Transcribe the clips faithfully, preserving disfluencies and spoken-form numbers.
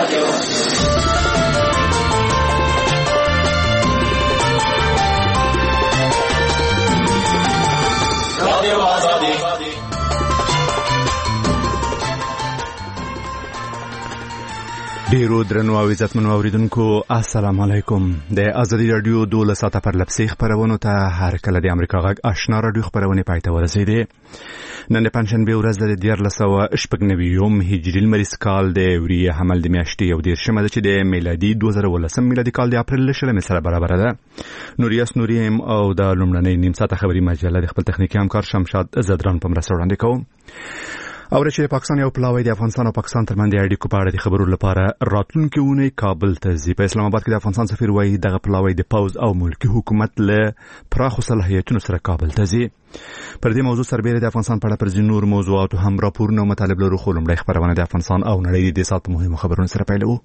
ډیرو درنو او عزتمنو اوریدونکو السلام علیکم. د ازادي رادیو دوله ساعته پر لپسې خبرونو ته هر کله د امریکا غږ آشنا رادیو خبرونه پای ته ورسېدې. نن د پنځشنبه ورځ د دیارلس سوه شپږ نوي یوم هجري لمریز کال د وریې حمل د میاشتې یو دېرشمه ده چې د میلادي دوه زره ولسم میلادي کال د اپریل شلمې سره برابره ده. نوریاس نوریم او د لومړنۍ نیم ساعته خبري مجله د خپل تخنیکي همکار شمشاد زدران په مرسته وړاندې کوم. او چې د پاکستان یو پلاوی د افغانستان او پاکستان ترمنځ د اړیکو په اړه د خبرو لپاره راتلونکي اونۍ کابل ته ځي. په اسلام آباد کې د افغانستان سفیر وایي دغه پلاوی د پوز او ملکی حکومت له پراخو صلاحیتونو سره کابل ته ځي. پر دې موضوع سربېره د افغانستان په اړه پر ځینو نور موضوعاتو هم راپورونه او مطالب لرو، خو لومړی خبرونه د افغانستان او نړۍ د دې ساعت مهمو خبرونو سره پیلوو.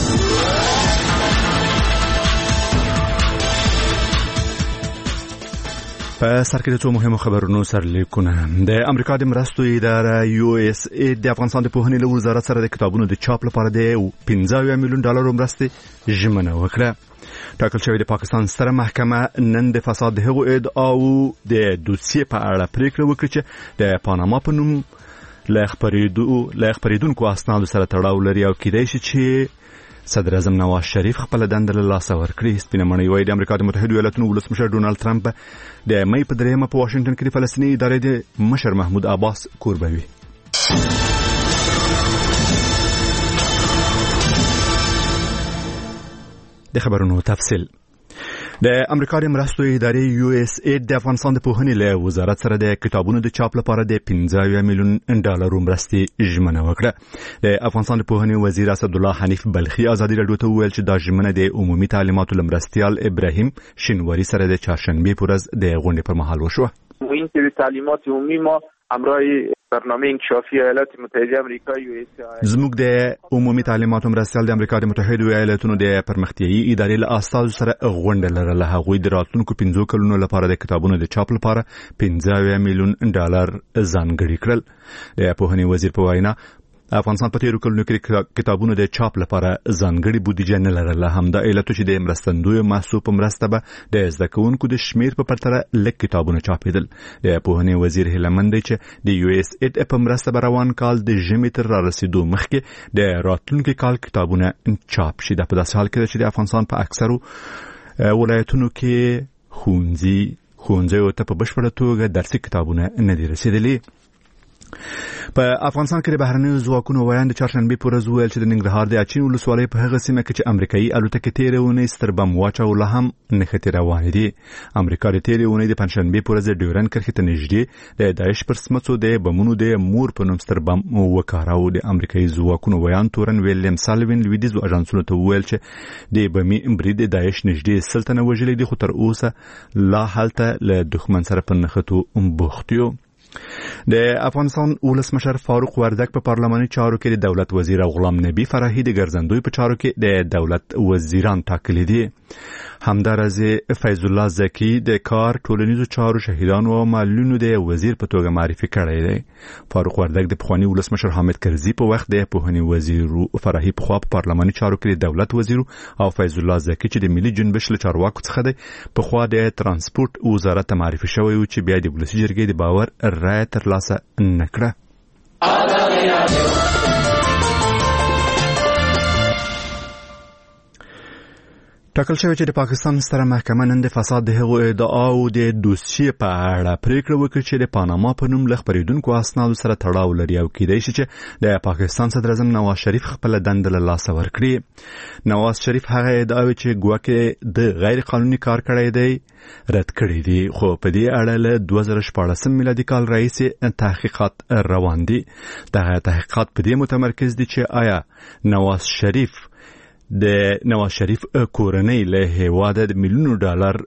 په سر کې د څو مهمو خبرونو سرلیکونه. د امریکا د مرستو اداره یو اس ای د افغانستان د پوهنې له وزارت سره د کتابونو د چاپ لپاره د پنځه اویا میلیون ډالرو مرستې ژمنه وکړه. ټاکل شوې د پاکستان ستره محکمه نن د فساد د هغو ادعاو د دوسیې په اړه پریکړه وکړه چې د پاناما په نوم له خپرېدونکو اسنادو سره تړاو لري او کېدای شي چې صدر اعظم نواز شریف خپل دنده له لاسه ورکړي. سپینه مڼۍ وایي د امریکا د متحدو ایالاتونو ولسمشر ډونالد ټرمپ د مې په دریمه په واشنګټن کې د فلسطیني ادارې د مشر محمود عباس کوربه وي. د خبرونو تفصیل. د امریکا د مرستو ادارې یو اس ای د افغانستان د پوهنې له وزارت سره د کتابونو د چاپ لپاره د پنځه اویا میلیون ډالرو مرستې ژمنه وکړه. د افغانستان د پوهنې وزیر اسدالله حنیف بلخي ازادي رادیو ته وویل چې دا ژمنه د عمومي تعلیماتو لمرستیال ابراهیم شینواری سره د چهارشنبه په ورځ د غونډې پر مهال وشوه. این سری تعلیمات عمومی ما همراه برنامه انکشافی ایالات متحده آمریکا یو اس ای زموږ د عمومي تعلیماتو مرستیال د امریکا د متحدو ایالاتونو د پرمختیایي ادارې له استازو سره غونډه لرله. هغوی د راتلونکو پنځو کلونو لپاره د کتابونو د چاپ لپاره پنځه اویا میلیون ډالر ځانګړي کړل. د پوهنې وزیر په وینا افغانستان په تیرو کلونو کې کتابونو د چاپ لپاره ځانګړي بودیجه نه لرله. همدا علت چې د مرستندوی محصول په مرسته به د زده کوونکو د شمیر په پرتله لږ کتابونه چاپېدل. د پوهنې وزیر هیله مند دی چې د یو اس ای په مرسته به روان کال د ژمي تر رارسېدو مخکې د راتلونکي کال کتابونه چاپ شي. دا په داسې حال کې ده چې د افغانستان په اکثرو ولایتونو کې ښوونځي ښوونځیو ته په بشپړه توګه درسي کتابونه نه دي رسېدلي. په افغانستان کې د بهرنیو ځواکونو ویان د چهارشنبه په ورځ ویل چې د ننګرهار د اچین ولسوالۍ په هغه سیمه کې چې امریکایي الوتکې تیرې اونۍ ستر بم واچوله هم نښتې روانې دي. امریکا د تیرې اونۍ د پنځشنبې په ورځ د ډیورن کرښې ته نږدې د داعش پر سمڅو د بمونو د مور په نوم ستر بم وکاراو. د امریکایي ځواکونو ویان تورن ویلیم سالوین لویدیځو اژانسونو ته وویل چې د بمي برید د داعش نږدې سل تنه وژلي دي، خو تر اوسه لا هلته له دښمن سره په نښتو بوخت یو. د افغانستان ولسمشر فاروق وردک په پارلماني چارو کې د دولت وزیر او غلام نبی فرحي د ګرځندوی په چارو کې د دولت وزیران ټاکلي دي. همدارنګه فیض الله زکی د کار ټولنیزو چارو شهیدانو او معلولینو د وزیر په توګه معرفي کړی دی. فاروق وردک د پخوانی ولسمشر حامد کرزي په وخت د پوهنې وزیر فرحي په خوا په پارلماني چارو کې د دولت وزیر او فیض الله زکی چې د ملي جنبش له چارواکو څخه دی په خوا د ترانسپورت وزارت ته معرفي شوی و چې بیا د ولسي جرګې د باور رایه ترلاسه نکړه. ټاکل شوی چې د پاکستان ستره محکمه نن د فساد د هغو ادعاو د دوسیې په اړه پریکړه وکړه چې د پاناما په نوم له خپرېدونکو اسنادو سره تړاو لري او کېدای شي چې د پاکستان صدر اعظم نواز شریف خپل دنده له لاسه ورکړي. نواز شریف هغه ادعاوې چې ګواکې د غیر قانوني کار کړی دی رد کړی دي، خو په دې اړه له دوه زره شپاړسم میلادي کال راهیسې تحقیقات روان دي. دغه تحقیقات په دې متمرکز دي چې آیا نواز شریف د نواز شریف کورنۍ له هیواده د میلیونو ډالر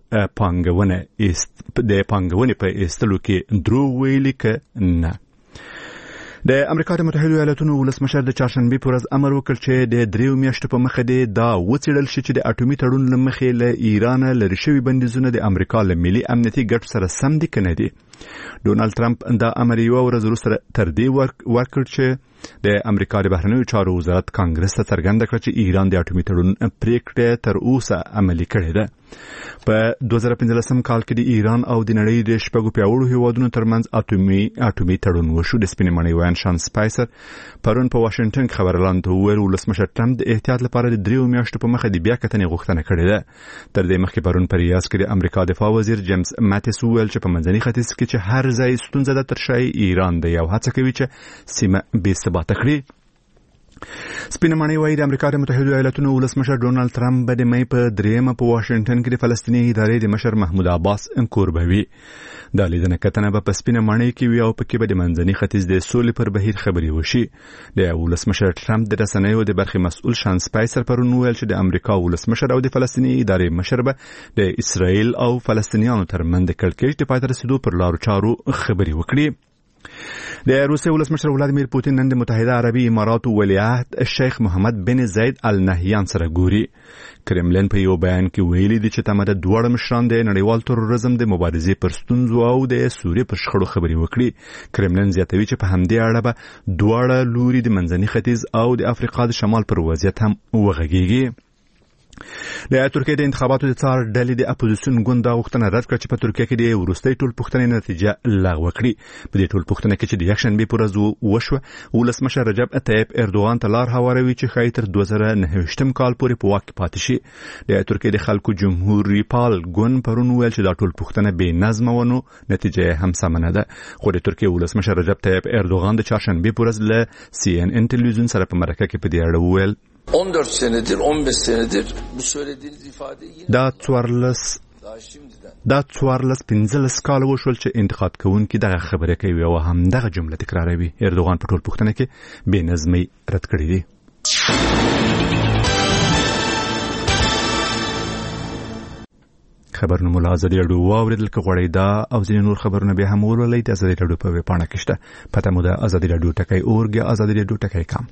پانګونه است د پانګونې په ایستلو کې دروغ ویلي که نه. د امریکا د متحده ایالاتونو ولسمشر د چهارشنبه پر ورځ امر وکړ چې د دریو میاشتو په مخه دی دا وڅېړل شي چې د اټومي تړون لمخې له ایران لري شوی بندیزونه د امریکا له ملي امنیتي ګټ سره سم دي کنه دي. ډونالد ترامپ دا امر یو ورځ وروسته تر دې ورکړ چې د امریکا د بهرنیو چارو وزارت کانګرس ته څرګنده کړه چې ایران د اټومي تړون پریکړه تر اوسه عملي کړې ده. په دوه زره پنځلسم کال کې د ایران او د نړۍ د شپږو پیاوړو هیوادونو ترمنځ اټومي اټومي تړون وشو. د سپینې ماڼۍ ویان شان سپایسر پرون په واشنگټن کې خبرلاند وویل ولسمشر ټرمپ د احتیاط لپاره د دریو میاشتو په مخه د بیا کتنې غوښتنه کړې ده. تر دې مخکې پرون په ریاض کې د امریکا دفاع وزیر جیمز ماتیس وویل چې په منځني ختیځ کې چې هر ځای ستونزه ده تر شای ایران د یو هڅه کوي چې سیمه بې ثباته کړي. سپینه ماڼۍ وايي د امریکا د متحده ایالاتونو ولسمشر ډونالد ترامپ به د مې په دریمه په واشنگټن کې د فلسطیني ادارې د مشر محمود عباس کوربوي. دا لیدنه کتنه به په سپینه ماڼۍ کې وي او پکې به د منځني ختیځ د سولې پر بهیر خبري وشي. د ولسمشر ټرمپ د رسنیو د برخې مسؤل شان سپایسر پرون ویل چې د امریکا ولسمشر او د فلسطیني ادارې مشر به د اسرائیل او فلسطینیانو ترمنځ د کړکېچ د پای ته رسیدو پر لارو چارو خبري وکړي. د روسیې ولسمشر ولادیمیر پوتین نن د متحده عربي اماراتو ولیعهد شیخ محمد بن زید ال نهیان سره ګوري. کرملین په یو بیان کې ویلي دي چې تمه د دوړ مشران د نړیوال تروریزم د مبارزې پر ستونزو او د سوریې پر شخړو خبري وکړي. کرملین زیاتوي چې په همدې اړه به دوړ لوري د منځني ختیځ او د افریقا د شمال پر وضعیت هم وغږیږي. د ترکیې د انتخاباتو د څار ډلې د اپوزیسیون ګوند دا غوښتنه رد کړه چې په ترکیه کې د وروستۍ ټولپوښتنې نتیجه لغوه کړي. په دې ټولپوښتنه کې چې د یکشنبه پر ورځ وشوه ولسمشر رجب طیب اردوغان ته لار هواروي چې ښایي تر دوه زره نهه کال پورې په واک کې پاتې شي. د ترکیې د خلکو جمهوریت پال ګوند پرون ویل چې دا ټولپوښتنه بې نظمه ونه نتیجه هم سم نه ده. خو د ترکیې ولسمشر رجب طیب اردوغان د چهارشنبه پر ورځ له سی ان ان تلویزیون سره په مرکه کې په دې اړه وویل on dört senedir on beş senedir bu söylediğiniz ifade دا څوارلس دا څوارلس پنځلس کال وشول چې انتقاد کوونکي دغه خبره کوي او هم دغه جمله تکراروي. اردوغان په ټول پوښتنه کې بې نظمي رد کړې دي. خبرونه مولا ازادي راډیو واوریدل که غواړئ دا او ځینې نور خبرونه به هم ولولئ د ازادي راډیو په ویب پاڼه کې شته. پته مو د ازادي راډیو ټکی اورګ یا ازادي راډیو ټکی کام.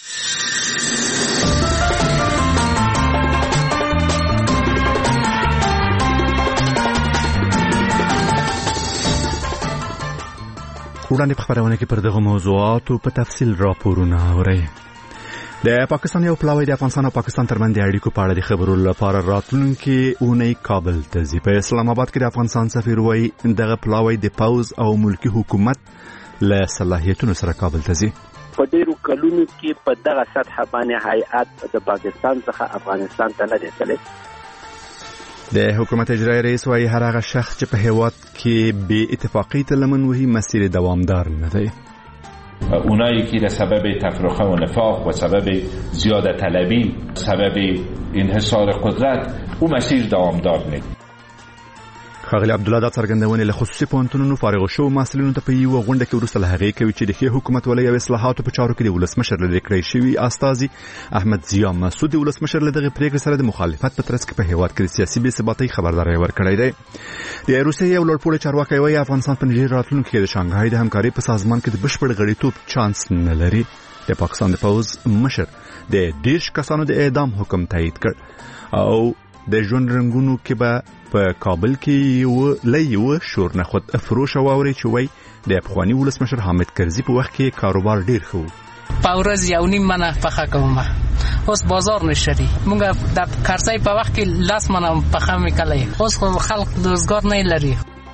وړاندې په خبرونه کې پر دغه موضوعاتو په تفصیل راپورونه اورئ. د پاکستان یو پلاوی د افغانستان او پاکستان ترمنځ د اړیکو په اړه د خبرو لپاره راتلونکي اونۍ کابل ته ځي. په اسلام آباد کې د افغانستان سفیر وايي دغه پلاوی د پوز او ملکی حکومت له صلاحیتونو سره کابل ته ځي. په ډیرو کلونو کې په دغه سطح باندې هیئت د پاکستان څخه افغانستان ته نه دی تللی. د حکومت اجرایی رئیس وايي هر هغه شخص چې په هیواد کې بې اتفاقی ته لمن وهي مسیر دوامدار نه دی. اونایی که به سبب تفرقه و نفاق و سبب زیاده طلبی سبب انحصار قدرت او مسیر دوامدار نیست. خاغلی عبدالله دا څرګندونې له خصوصي پوهنتونونو فارغ شوو محصلینو ته په یوه غونډه کې وروسته له هغې کوي چې د ښې حکومتولۍ او اصلاحاتو په چارو کې د ولسمشر لرې کړی شوي استازي احمد ضیا مسعود د ولسمشر له دغې پرېکړې سره د مخالفت په ترڅ کې په هېواد کې د سیاسي بې ثباتۍ خبرداری ورکړی دی. د روسیې یو لوړپوړی چارواکی وایي افغانستان په نږدې راتلونکي کې د شانګهای د همکارۍ په سازمان کې د بشپړ غړیتوب چانس نه لري. د پاکستان د پوز مشر د دېرش کسانو د اعدام حکم تایید کړ او د ژوند رنګونو کې به په کابل کې یو لیو شور نه خود فروش واوري چې وای د افغاني ولسمشر حامد کرزي په وخت کې کاروبار ډیر خو په ورځ یو نیم منه پخه کوم اوس بازار نشری مونږ د کارسای په وخت کې لاس منه پخه میکلای اوس خو خلک روزګار نه لري.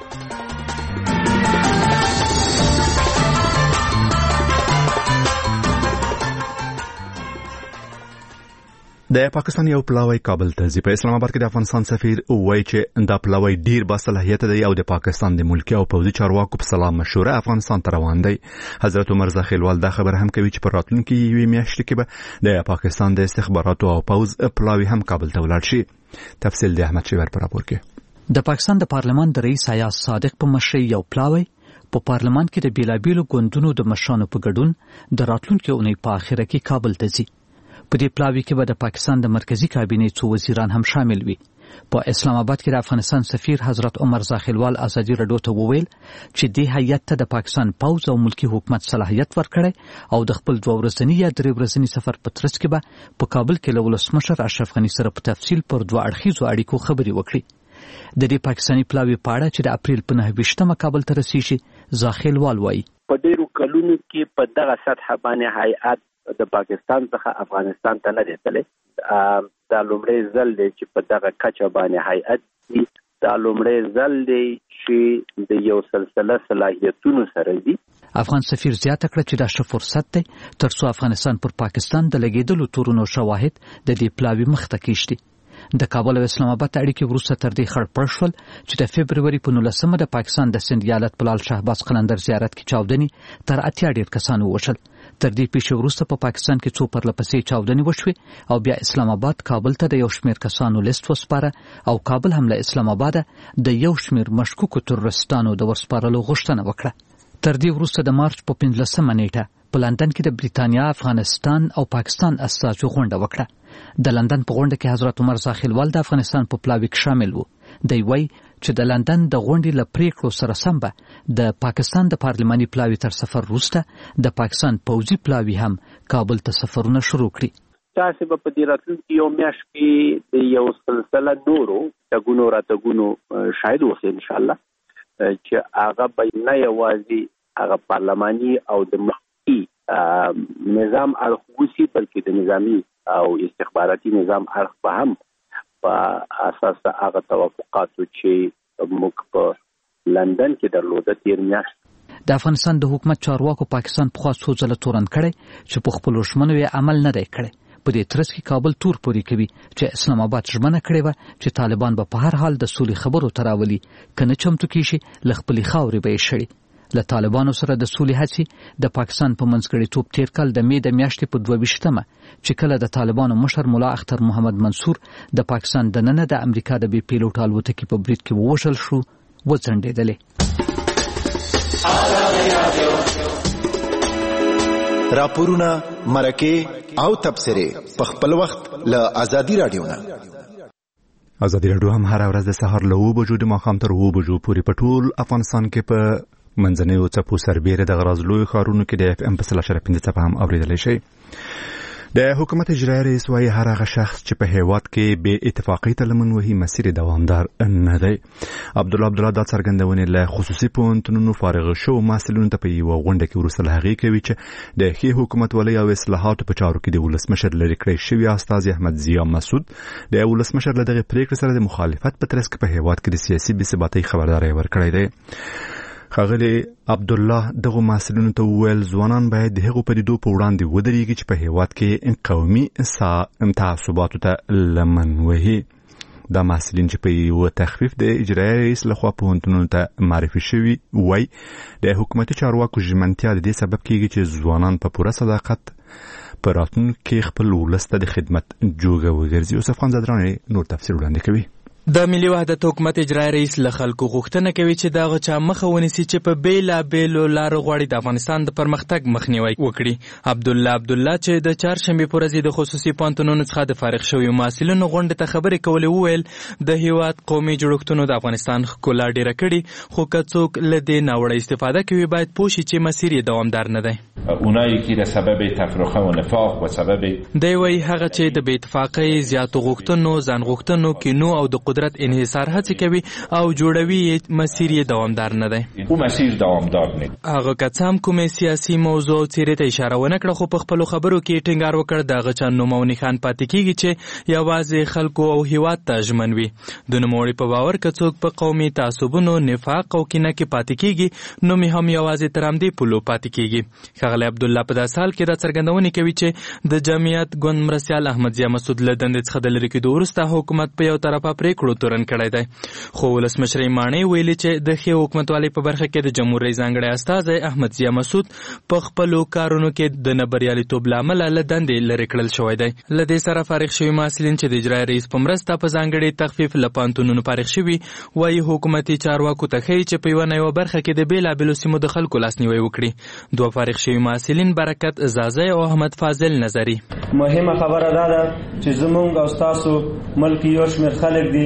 د پاکستان یو پلاوی کابل ته ځي. په اسلام آباد کې د افغانستان سفیر وایي چې دا پلاوی ډیر با صلاحیت دی او د پاکستان د ملکی او پوځي چارواکو په سلام مشوره افغانستان ته روان دی. حضرت عمر زخیلوال دا خبر هم کوي چې په راتلونکي یوې میاشتې کې به د پاکستان د استخباراتو او پوځ پلاوی هم کابل ته ولاړ شي. تفصیل د احمد شیبر پر راپور کې. د پاکستان د پارلمان د رئیس ایاز صادق په مشرۍ یو پلاوی په پارلمان کې د بیلابیلو ګوندونو د مشرانو په ګډون د راتلونکي اونۍ په اخره کې کابل ته ځي. په دې پلاوی کې به د پاکستان د مرکزی کابینې څو وزیران هم شامل وي په اسلام آباد کې د افغانستان سفیر حضرت عمر زاخیلوال ازادي رادیو ته وویل چې دې هیئت ته د پاکستان پوځ او ملکی حکومت صلاحیت ورکړی او د خپل دوه ورځني یا درې ورځني سفر په ترڅ کې به په کابل کې له ولسمشر اشرف غني سره په تفصیل پر دوه اړخیزو اړیکو خبرې وکړي. د دې پاکستاني پلاوي په اړه چې د اپریل په نهه ویشتمه کابل ته رسیږي زاخیلوال وایي په ډیرو کلونو کې په دغه سطح باندې هیئت د پاکستان څخه افغانستان ته نه دی تللی. دا لومړی ځل دی چې په دغه کچه باندې هیئت دا لومړی ځل دی چې د یو سلسله صلاحیتونو سره دی. افغان سفیر زیاته کړه چې دا ښه فرصت دی ترڅو افغانستان پر پاکستان د لګېدلو تورونو شواهد د دې پلاوي مخ ته کېږدي. د کابل او اسلام آباد اړیکې وروسته تر دې خړ پړ شول چې د فبروري په نولسمه د پاکستان د سند ایالت په لال شهباز قلندر زیارت کې چاودنې تر اتیا ډېر کسان ووژل. تر دې پیښې وروسته په پاکستان کې څو پرله پسې چاودنې وشوې او بیا اسلام آباد کابل ته د یو شمېر کسانو لیست وسپاره او کابل هم له اسلام آباد د یو شمېر مشکوکو تروریستانو د ورسپارلو غوښتنه وکړه. تر دې وروسته د مارچ په پنځلسمه نیټه په لندن کې د بریتانیا، افغانستان او پاکستان استازو غونډه وکړه. د لندن په غونډه کې حضرت عمر زاخیلوال د افغانستان په پلاوي کې شامل وو. دی وایي چې د لندن د غونډې له پریکړو سره سم به د پاکستان د پارلماني پلاوي تر سفر وروسته د پاکستان پوځي پلاوي هم کابل ته سفرونه شروع کړي. تاسې به په دې راتلونکي یو میاشت کې د یو سلسله نورو تګونو راتګونو شاهد اوسئ انشاءالله چې هغه به نه یوازې هغه پارلماني او د ملکي نظام اړخ وسي بلکې د نظامي او استخباراتي نظام اړخ به هم په اساس هغه توافقاتو چې موږ په لندن کې درلوده تیر میاشت. د افغانستان د حکومت چارواکو پاکستان په خوا څو ځله تورن کړی چې په خپلو ژمنو یې عمل نه دی کړی. په دې ترڅ کې کابل تور پورې کوي چې اسلام آباد ژمنه کړې وه چې طالبان به په هر حال د سولې خبرو ته راولي، که نه چمتو کېږي له خپلې خاورې به یې شړي. له طالبانو سره د سولې هڅې د پاکستان په منځګړیتوب تیر کال د مې د میاشتې په دوه ویشتمه چې کله د طالبانو مشر ملا اختر محمد منصور د پاکستان دننه د امریکا د بې پیلوټ الوتکې په برید کې ووژل شو وځنډېدلې. راپورونه، مرکې او تبصرې په خپل وخت له ازادي رادیو نه. ازادي رادیو هم هر ورځ د سهار له اوو بجو د ماښام تر اوو بجو پورې په ټول افغانستان کې په منځنیو څپو سربیره د غراض لوی ښارونو کې د اف ام په سل اشاره پنځه څپه هم اورېدلی شي. د حکومت اجرایي رئیس وايي هر هغه شخص چې په هیواد کې بې اتفاقۍ ته لمن وهي مسیر دوامدار نه دی. عبدالله عبدالله دا څرګندونې له خصوصي پوهنتونونو فارغ شوو محصلینو ته په یوه غونډه کې وروسته له هغې کوي چې د ښې حکومتولۍ او اصلاحاتو په چارو کې د ولسمشر لرې کړی شوي استازي احمد ضیا مسعود د ولسمشر له دغې پرېکړې سره د مخالفت په ترڅ کې په هیواد کې د سیاسي بې ثباتۍ خبرداری ورکړی دی. ښاغلي عبدالله دغو محصلینو ته وویل ځوانان باید د هغو پدیدو په وړاندې ودرېږي چې په هیواد کې قومي تعصباتو ته لمن وهي. دا محصلین چې په یوه تخفیف د اجرایي رئیس لخوا پوهنتونونو ته معرفي شوي وای د حکومتي چارواکو ژمنتیا د دې سبب کېږي چې ځوانان په پوره صداقت په راتلونکي کې خپل ولس ته د خدمت جوګه وګرځي. یوسف خان زدرانی نور تفسیر وړاندې کوي. د ملي وحدت حکومت اجرایي رئیس له خلکو غوښتنه کوي چې دغه چا مخه ونیسي چې په بیلابیلو لارو غواړي د افغانستان د پرمختګ مخنیوی وکړي. عبدالله عبدالله چې د چهارشنبې په ورځ د خصوصي پوهنتونونو څخه د فارغ شویو محصلینو غونډې ته خبرې کولې وویل د هیواد قومي جوړښتونو د افغانستان ښکلا ډیره کړي، خو که څوک له دې ناوړه استفاده کوي باید پوه شي چې مسیر یې دوامدار نه دی. اونایی که در سبب تفرقه و نفاق و سبب دی وایي هغه چې د بې اتفاقۍ، زیاتو غوښتنو، ځان غوښتنو، کینو او د قدرت انحصار هڅې کوي او جوړوي مسیر یې دوامدار نه دی. او مسیر دوامدار نه. هغه که څه هم کومې سیاسي موضوع او څیرې ته اشاره ونه کړه، خو په خپلو خبرو کې ټینګار وکړ د هغه چا نوم او نښان پاتې کېږي چې یوازې خلکو او هیواد ته ژمن وي. د نوموړي په باور که څوک په قومي تعصبونو، نفاق او کینه کې پاتې کېږي نو مې هم یوازې تر همدې پولو پاتې کېږي. ښاغلی عبدالله په داسې حال کې دا څرګندونې کوي چې د جمعیت ګوند مرستیال احمد ضیا مسعود له دندې څخه د لرې کېدو وروسته حکومت په یو طرفه پرېکړو تورن کړی دی. خو ولسمشر ماڼۍ ویلي چې د ښې حکومتوالۍ په برخه کې د جمهور رئیس ځانګړی استازی احمد ضیا مسعود په خپلو کارونو کې د نه بریالیتوب له امله له دندې لرې کړل شوی دی. له دې سره فارغ شوي محصلین چې د اجرایي رئیس په مرسته په ځانګړي تخفیف له پوهنتونونو فارغ شوي وایي حکومتي چارواکو ته ښیي چې په یوه نه یوه برخه کې د بېلابېلو سیمو د خلکو لاسنیوی وکړي. دوه فارغ شوي محصلین برکت زازی او احمد فاضل نظري مهمه خبره دا ده چې زمونږ او ستاسو ملک یو شمېر خلک دي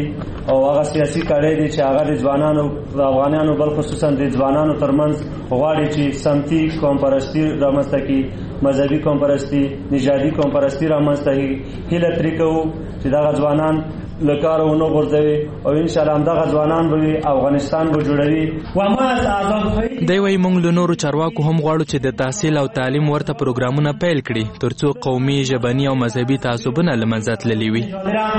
او هغه سیاسي کړۍ دي چې هغه د ځوانانو د افغانانو بل خصوصا د ځوانانو ترمنځ غواړي چې سمتي قوم پرستی رامنځته کړي، مذهبي قوم پرستی، نژادي قوم پرستی رامنځته کړي. هیله ترې کوو چې دغه ځوانان له کاره ونه غورځوي او انشاءالله همدغه ځوانان به افغانستان به جوړوي. دی وایي موږ له نورو چارواکو هم غواړو چې د تحصیل او تعلیم ورته پروګرامونه پیل کړي ترڅو قومي، ژبني او مذهبي تعصبونه له منځه تللي وي.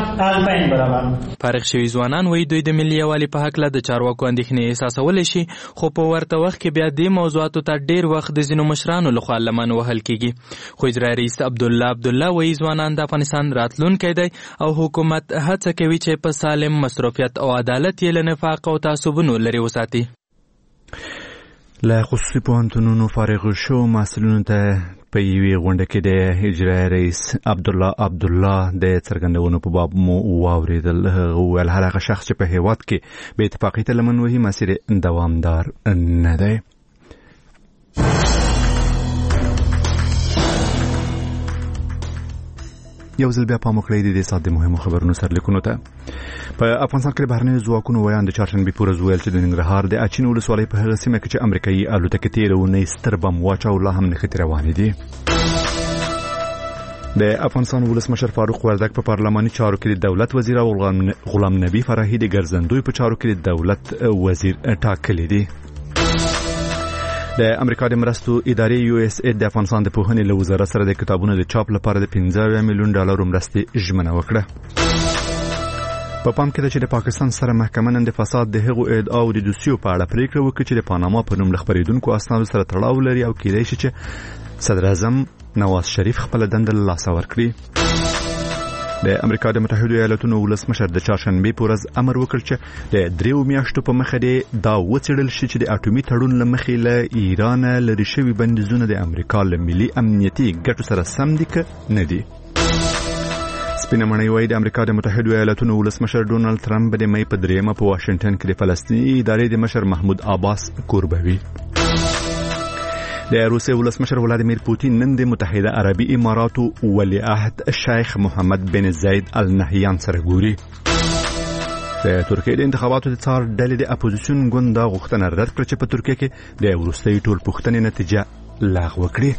فارغ شوي ځوانان وایي دوی د ملي یووالي په هکله د چارواکو اندېښنې احساسولی شي، خو په ورته وخت کې بیا دې موضوعاتو ته ډېر وخت د ځینو مشرانو لخوا لمن وهل کېږي. خو اجرایي رئیس عبدالله عبدالله وایي ځوانان د افغانستان راتلونکی دی او حکومت هڅه کوي چې په سالم مصروفیت او عدالت یې له نفاق او تعصبونو لرې وساتي. له خصوصي پوهنتونونو فارغ شو محصلینو ته په یوې غونډه کې د اجرایي رئیس عبدالله عبدالله د څرګندونو په باب مو واورېدل. هغه وویل هر هغه شخص چې په هېواد کې بې اتفاقۍ ته لمن وهي مسیر دوامدار نه دی. یو ځل بیا پام وکړئ د دې ساعت د مهمو خبرونو سرلیکونو ته. په افغانستان کې د بهرنیو ځواکونو ویان د چهارشنبې په ورځ ویل چې د ننګرهار د اچین ولسوالۍ په هغه سیمه کې چې امریکایي الوتکې تېره اونۍ ستر بم واچاو لا هم نښتې روانې دي. د افغانستان ولسمشر فاروق وردګ په پارلماني چارو کې د دولت وزیر او غلام نبی فرحي د ګرځندوی په چارو کې د دولت وزیر ټاکلي دي. د امریکا د مرستو ادارې یو اس اید د افغانستان د پوهنې له وزارت سره د کتابونو د چاپ لپاره د پنځه اویا میلیون ډالرو مرستې ژمنه وکړه. په پام کې ده چې د پاکستان سره محکمه نن د فساد د هغو ادعاو د دوسیو په اړه پریکړه وکړه چې د پاناما په نوم له خپرېدونکو اسنادو سره تړاو لري او کېدای شي چې صدر اعظم نواز شریف خپله دنده له لاسه ورکړي. د امریکا د متحدو ایالاتونو ولسمشر د چهارشنبې په ورځ امر وکړ چې د دریو میاشتو په مخه دی دا وڅېړل شي چې د اټومي تړون له مخې له ایران لرې شوي بندیزونه د امریکا له ملي امنیتي ګټو سره سم دي که نه دي. سپینه مڼۍ وایي د امریکا د متحدو ایالاتونو ولسمشر ډونالد ټرمپ به د مۍ په درېیمه په واشنګټن کې د فلسطیني ادارې د مشر محمود عباس کوربوي. د روسیې ولسمشر ولادیمیر پوتین نن د متحده عربي اماراتو ولیعهد شیخ محمد بن زاید النهیان سره ګوري. د ترکیې د انتخاباتو د څار ډلې د اپوزیسیون ګوند دا غوښتنه رد کړه چې په ترکیه کې د وروستۍ ټولپوښتنې نتیجه لغوه کړي.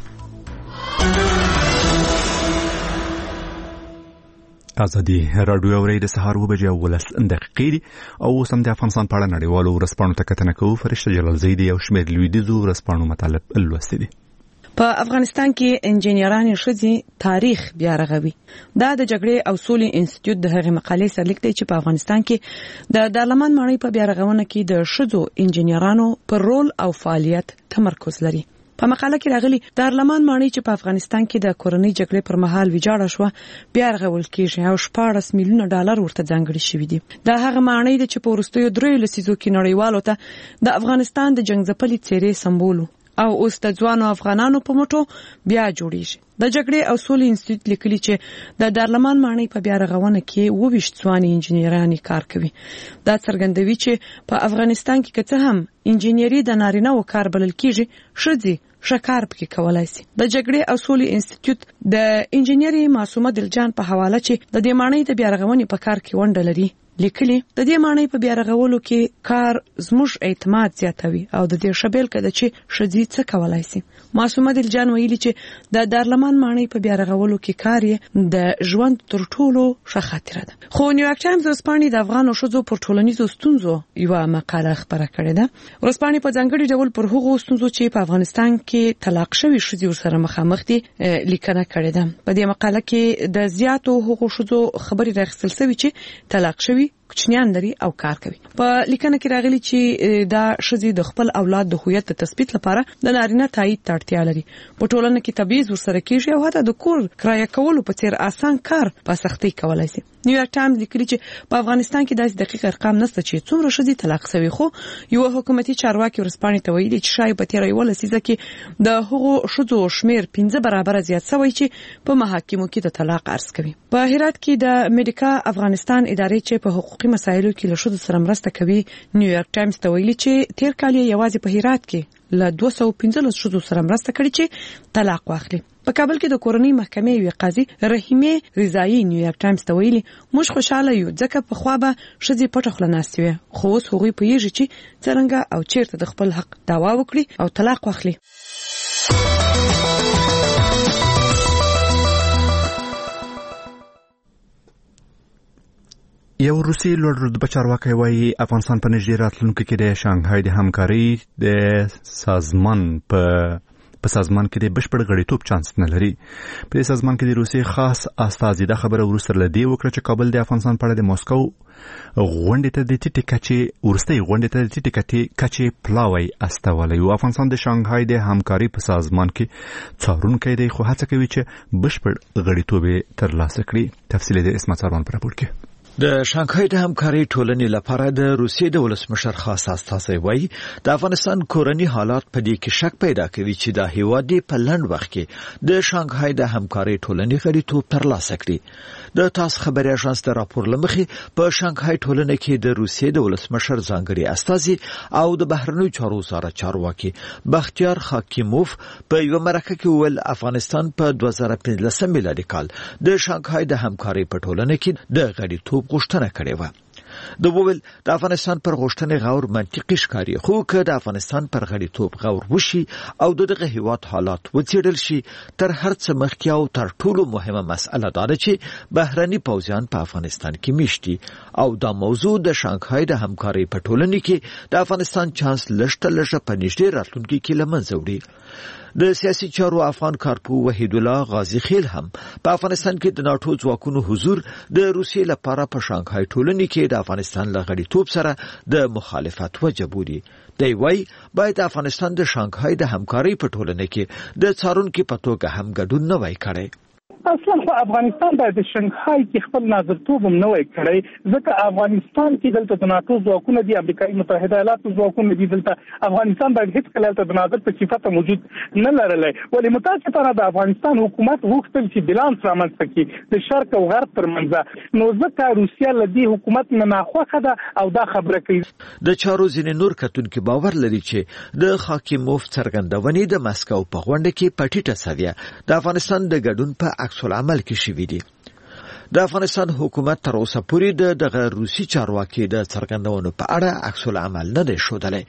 ازادي راډیو اوري د سهار و بجې ولس دقیقې دي او اوس هم د افغانستان په اړه نړیوالو ورځپاڼو ته کتنه کوو. فرشته جلال زیدي او شمېر لویدیځو ورځپاڼو مطالب لوستي دي. په افغانستان کې انجینران ښځې تاریخ بیا رغوي. دا د جګړې او سولې انسټیټیوټ د هغې مقالې سرلیک دی چې په افغانستان کې د دارالمان ماڼۍ په بیا رغونه کې د ښځو انجینرانو پر رول او فعالیت تمرکز لري. په مقاله کې راغلي دارالمان ماڼۍ چې په افغانستان کې د کورنۍ جګړې پر مهال ویجاړه شوه بیا رغول کېږي او شپاړس میلیونه ډالر ورته ځانګړي شوي دي. دا هغه ماڼۍ ده چې په وروستیو دریو لسیزو کې نړیوالو ته د افغانستان د جنګ ځپلې څېرې سمبول او اوس د ځوانو افغانانو په مټو بیا جوړیږي. د جګړې او سولې انسټیټیوټ لیکلي چې د دارالمان ماڼۍ په بیا رغونه کې اوویشت ځوانې انجینرانې کار کوي. دا څرګندوي چې په افغانستان کې که څه هم انجینري د نارینه‌وو کار بلل کېږي، ښځې ښه کار پکې کولای شي. د جګړې او سولې انسټیټیوټ د انجینري معصومه دلجان په حواله چې د دې ماڼۍ د بیا رغونې په کار کې ونډه لري لیکلي د دې ماڼۍ په بیا رغولو کې کار زموږ اعتماد زیاتوي او د دې شبیل کده چې ښځې څه کولای شي. معصومه دلجان ویلي چې د دارالمان ماڼۍ په بیا رغولو کې کار یې د ژوند تر ټولو ښه خاطره ده. خو نیویارک ټایمز ورځپاڼې د افغانو ښځو پر ټولنیزو ستونزو یوه مقاله خپره کړې ده. ورځپاڼې په ځانګړي ډول پر هغو ستونزو چې په افغانستان کې طلاق شوي ښځې ورسره مخامخ دي لیکنه کړې ده. په دې مقاله کې د زیاتو هغو ښځو خبرې راخیستل شوي چې طلاق شوي کوچنیان لري او کار کوي. په لیکنه کې راغلي چې دا ښځې د خپل اولاد د هویت د تثبیت لپاره د نارینه تایید ته اړتیا لري. په ټولنه کې تبعیض ورسره کېږي او حتی د کور کرایه کولو په څیر آسان کار په سختۍ کولای شي. نیویارک ټایمز لیکلي چې په افغانستان کې داسې دقیق ارقام نشته چې څومره ښځې طلاق شوي، خو یو حکومتي چارواکي ورځپاڼې ته ویلي چې شاید په تېره یوه لسیزه کې د هغو ښځو شمېر پنځه برابره زیات شوی چې په محاکمو کې د طلاق عرض کوي. په هرات کې د میډیکا افغانستان ادارې چې په حقوق اخلاقی مسایلو کې له شذ سره مرسته کوي. نیویارک ټایمز ته ویلي چې تیر کال یې یوازې په هرات کې له دوه سوه پنځلس شذ سره مرسته کړې چې طلاق واخلي. په کابل کې د کورنۍ محکمې یو قاضي رحیمه رضایی نیویارک ټایمز ته ویلي موږ خوشاله یو ځکه په خوا به شذې پټه خوله ناستې وي، خو اوس هغوی پوهیږي چې څرنګه او چیرته د خپل حق دعوا وکړي او طلاق واخلي. یو روسي لوړ رتبه چارواکي وايي افغانستان په نږدې راتلونکي کې د شانګهای د همکاري د سازمان په په سازمان کې د بشپړ غړیتوب چانس نه لري. په دې سازمان کې د روسي خاص استازي د خبره ورسره لدی وکړه چې کابل د افغانستان په اړه د موسکو غونډې ته د ټیټی کچې ورستۍ غونډې ته د ټیټی کچې پلاوی استولې او افغانستان د شانګهای د همکاري په سازمان کې څارونکی دی خو هڅه کوي چې بشپړ غړیتوب ترلاسه کړي. تفصیل د اسمت سروان پر راپور کې. د شانګهای د همکاري ټولنې لپاره د روسیې د ولسمشر خاص استازی وایي د افغانستان کورنی حالات په دې کې شک پیدا کوي چې د هیواد په لنډ وخت کې د شانګهای د همکاري ټولنې غړیتوب ترلاسه کړي. د تاسو خبري اژانس د راپور لمخې په شانګهای ټولنې کې د روسیې د ولسمشر ځانګړي استازي او د بهرنیو چارو وزارت چارواکي بختیار خاکیموف په یو مرکه کې ویل افغانستان په دوه زره پنځلس میلادي کال د شانګهای د همکاري په ټولنه کې د غړیتوب غوښتنه کړې و. د وویل د افغانستان پر غوښتنې غور منطقي ښکاري خو که د افغانستان پر غړیتوب غور وشي او دغه هیواد حالات وڅېړل شي تر هر څه مخکې او تر ټولو مهمه مسأله دا ده چې بهرني پوځیان په افغانستان کې میشتي او دا موضوع د شانګهای د همکارۍ په ټولنې کې د افغانستان چانس لږ لږه په نږدې راتلونکي کې له منځه وړي. د سیاسي چارو افغان کارپو وحید الله غازی خیل هم په افغانستان کې د ناتو ځواکونو حضور د روسیې لپاره په شانګهای ټولنې کې د افغانستان له غړیتوب سره د مخالفت وجه بولي. دی وايي باید افغانستان د شانګهای د همکارۍ په ټولنه کې د څارونکو په توګه هم ګډون نه وای کړی. اصلا خو افغانستان باید د شنغهای کې خپل ناظرتوب هم نه وای کړی ځکه افغانستان کې دلته د ناتو ځواکونه دي، امریکایي متحده ایالاتو ځواکونه دي، دلته افغانستان باید هیڅ کله د ناظر په صفت موجود نه لرلی. ولې متاسفانه د افغانستان حکومت غوښتل چې بیلانس رامنځته کړي د شرق او غرب ترمنځ، نو ځکه روسیه له دې حکومت نه ناخوښه ده او دا خبره کوي. د چارو ځینې نور کتونکو باور لري چې د خاکیموف څرګندونې د مسکو په غونډه کې په ټیټه سویه د افغانستان د ګډون په عکس العمل کې شوی دی. د افغانستان حکومت تر اوسه پورې د دغه روسي چارواکي د څرګندونو په اړه عکس العمل نه دی ښودلی.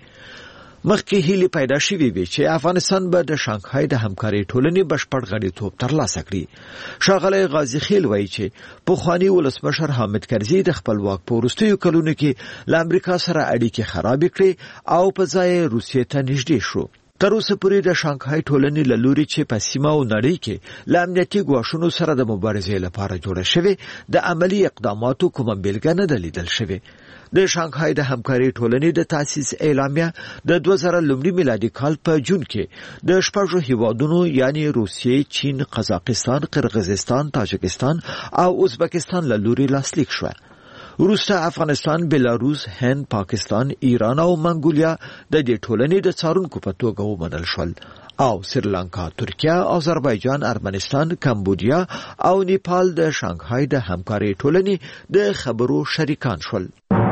مخکې هیله پیدا شوې وي چې افغانستان به د شانګهای د همکارۍ ټولنې بشپړ غړیتوب ترلاسه کړي. ښاغلی غازی خیل وایي چې پخواني ولسمشر حامد کرزي د خپل واک په وروستیو کلونو کې له امریکا سره اړیکې خرابې کړې او په ځای روسیې ته نږدې شو. تر اوسه پورې د شانګهای ټولنې له لوري چې په سیمه او نړۍ کې له امنیتي ګواښونو سره د مبارزې لپاره جوړه شوې د عملی اقداماتو کومه بیلګه نه ده لیدل شوې. د شانګهای د همکارۍ ټولنې د تاسیس اعلامیه د دوه زره لومړي میلادي کال په جون کې د شپږو هیوادونو یعنی روسیې، چین، قزاقستان، قرغیزستان، تاجکستان او ازبکستان له لوري لاسلیک شوه. وروسته افغانستان، بلاروس، هند، پاکستان، ایران او منګولیا د دې ټولنې د څارونکو په توګه ومنل شول او سریلانکا، ترکیه، آذربایجان، ارمنستان، کمبودیا او نیپال د شانګهای د همکارۍ ټولنې د خبرو شریکان شول.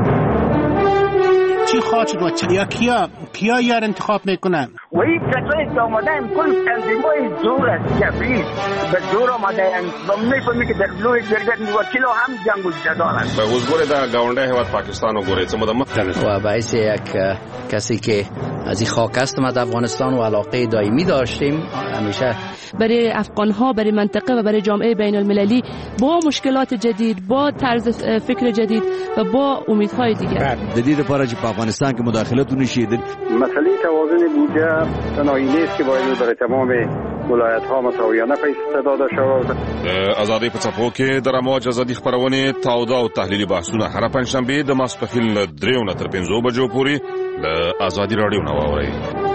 چی خواهد شد و چی یا کیا کیا یار انتخاب میکنن و این کسایی که آمده این کل تنظیمای زور است کفری به زور آمده و میفهمی که در لوی جرگت وکیل هم جنگ و جدال است. به حضور در گاونده هیواد پاکستان و گوره چه مدام و باعث یک کسی که از این خاک است ما در افغانستان و علاقه دائمی داشتیم همیشه برای افغان‌ها، برای منطقه و برای جامعه بین المللی با مشکلات جدید، با طرز فکر جدید و با امیدهای دیگر. جدید لپاره چې په افغانستان کې مداخلت ونشي. مسئله توازن بودجه تنهایی نیست که باید برای تمام ولایت‌ها مساویانه پیسې داده شود. آزادی په څپو کې د رمواج ازادي خبرونه تاوده او تحلیلي بحثونه هر پنځشنبه د ماسپښین له دریو نه تر پنځو بجو پورې له آزادي رادیو نه واورئ.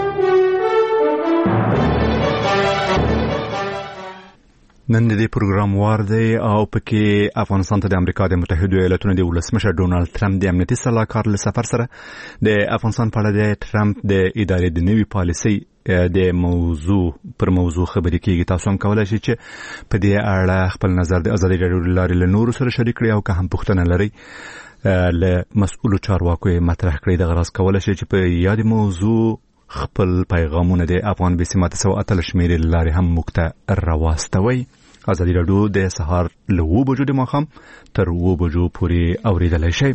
نن د پروګرام وار دی او پکې افغانستان ته د امریکا د متحده ایالاتونو د ولسمشر ډونالد ټرمپ د امنیتي صلاحکار له سفر سره د افغانستان په اړه د ټرمپ د ادارې د نوي پالیسۍ د موضوع پر موضوع خبرې کیږي. تاسو هم کولای شئ چې په دې اړه خپل نظر د ازادي رادیو لارې له نورو سره شریک کړئ او که هم پوښتنه لرئ له مسؤلو چارواکو مطرح کړی. د غرض کول شي چې په یاد موضوع خپل پیغامونه د افغان بسمت سو اتل شمیرې لارې هم مکته راواستوي. ازادي رادیو د سهار له و بجو د ماخام تر و بجو پورې اوریدلای شي.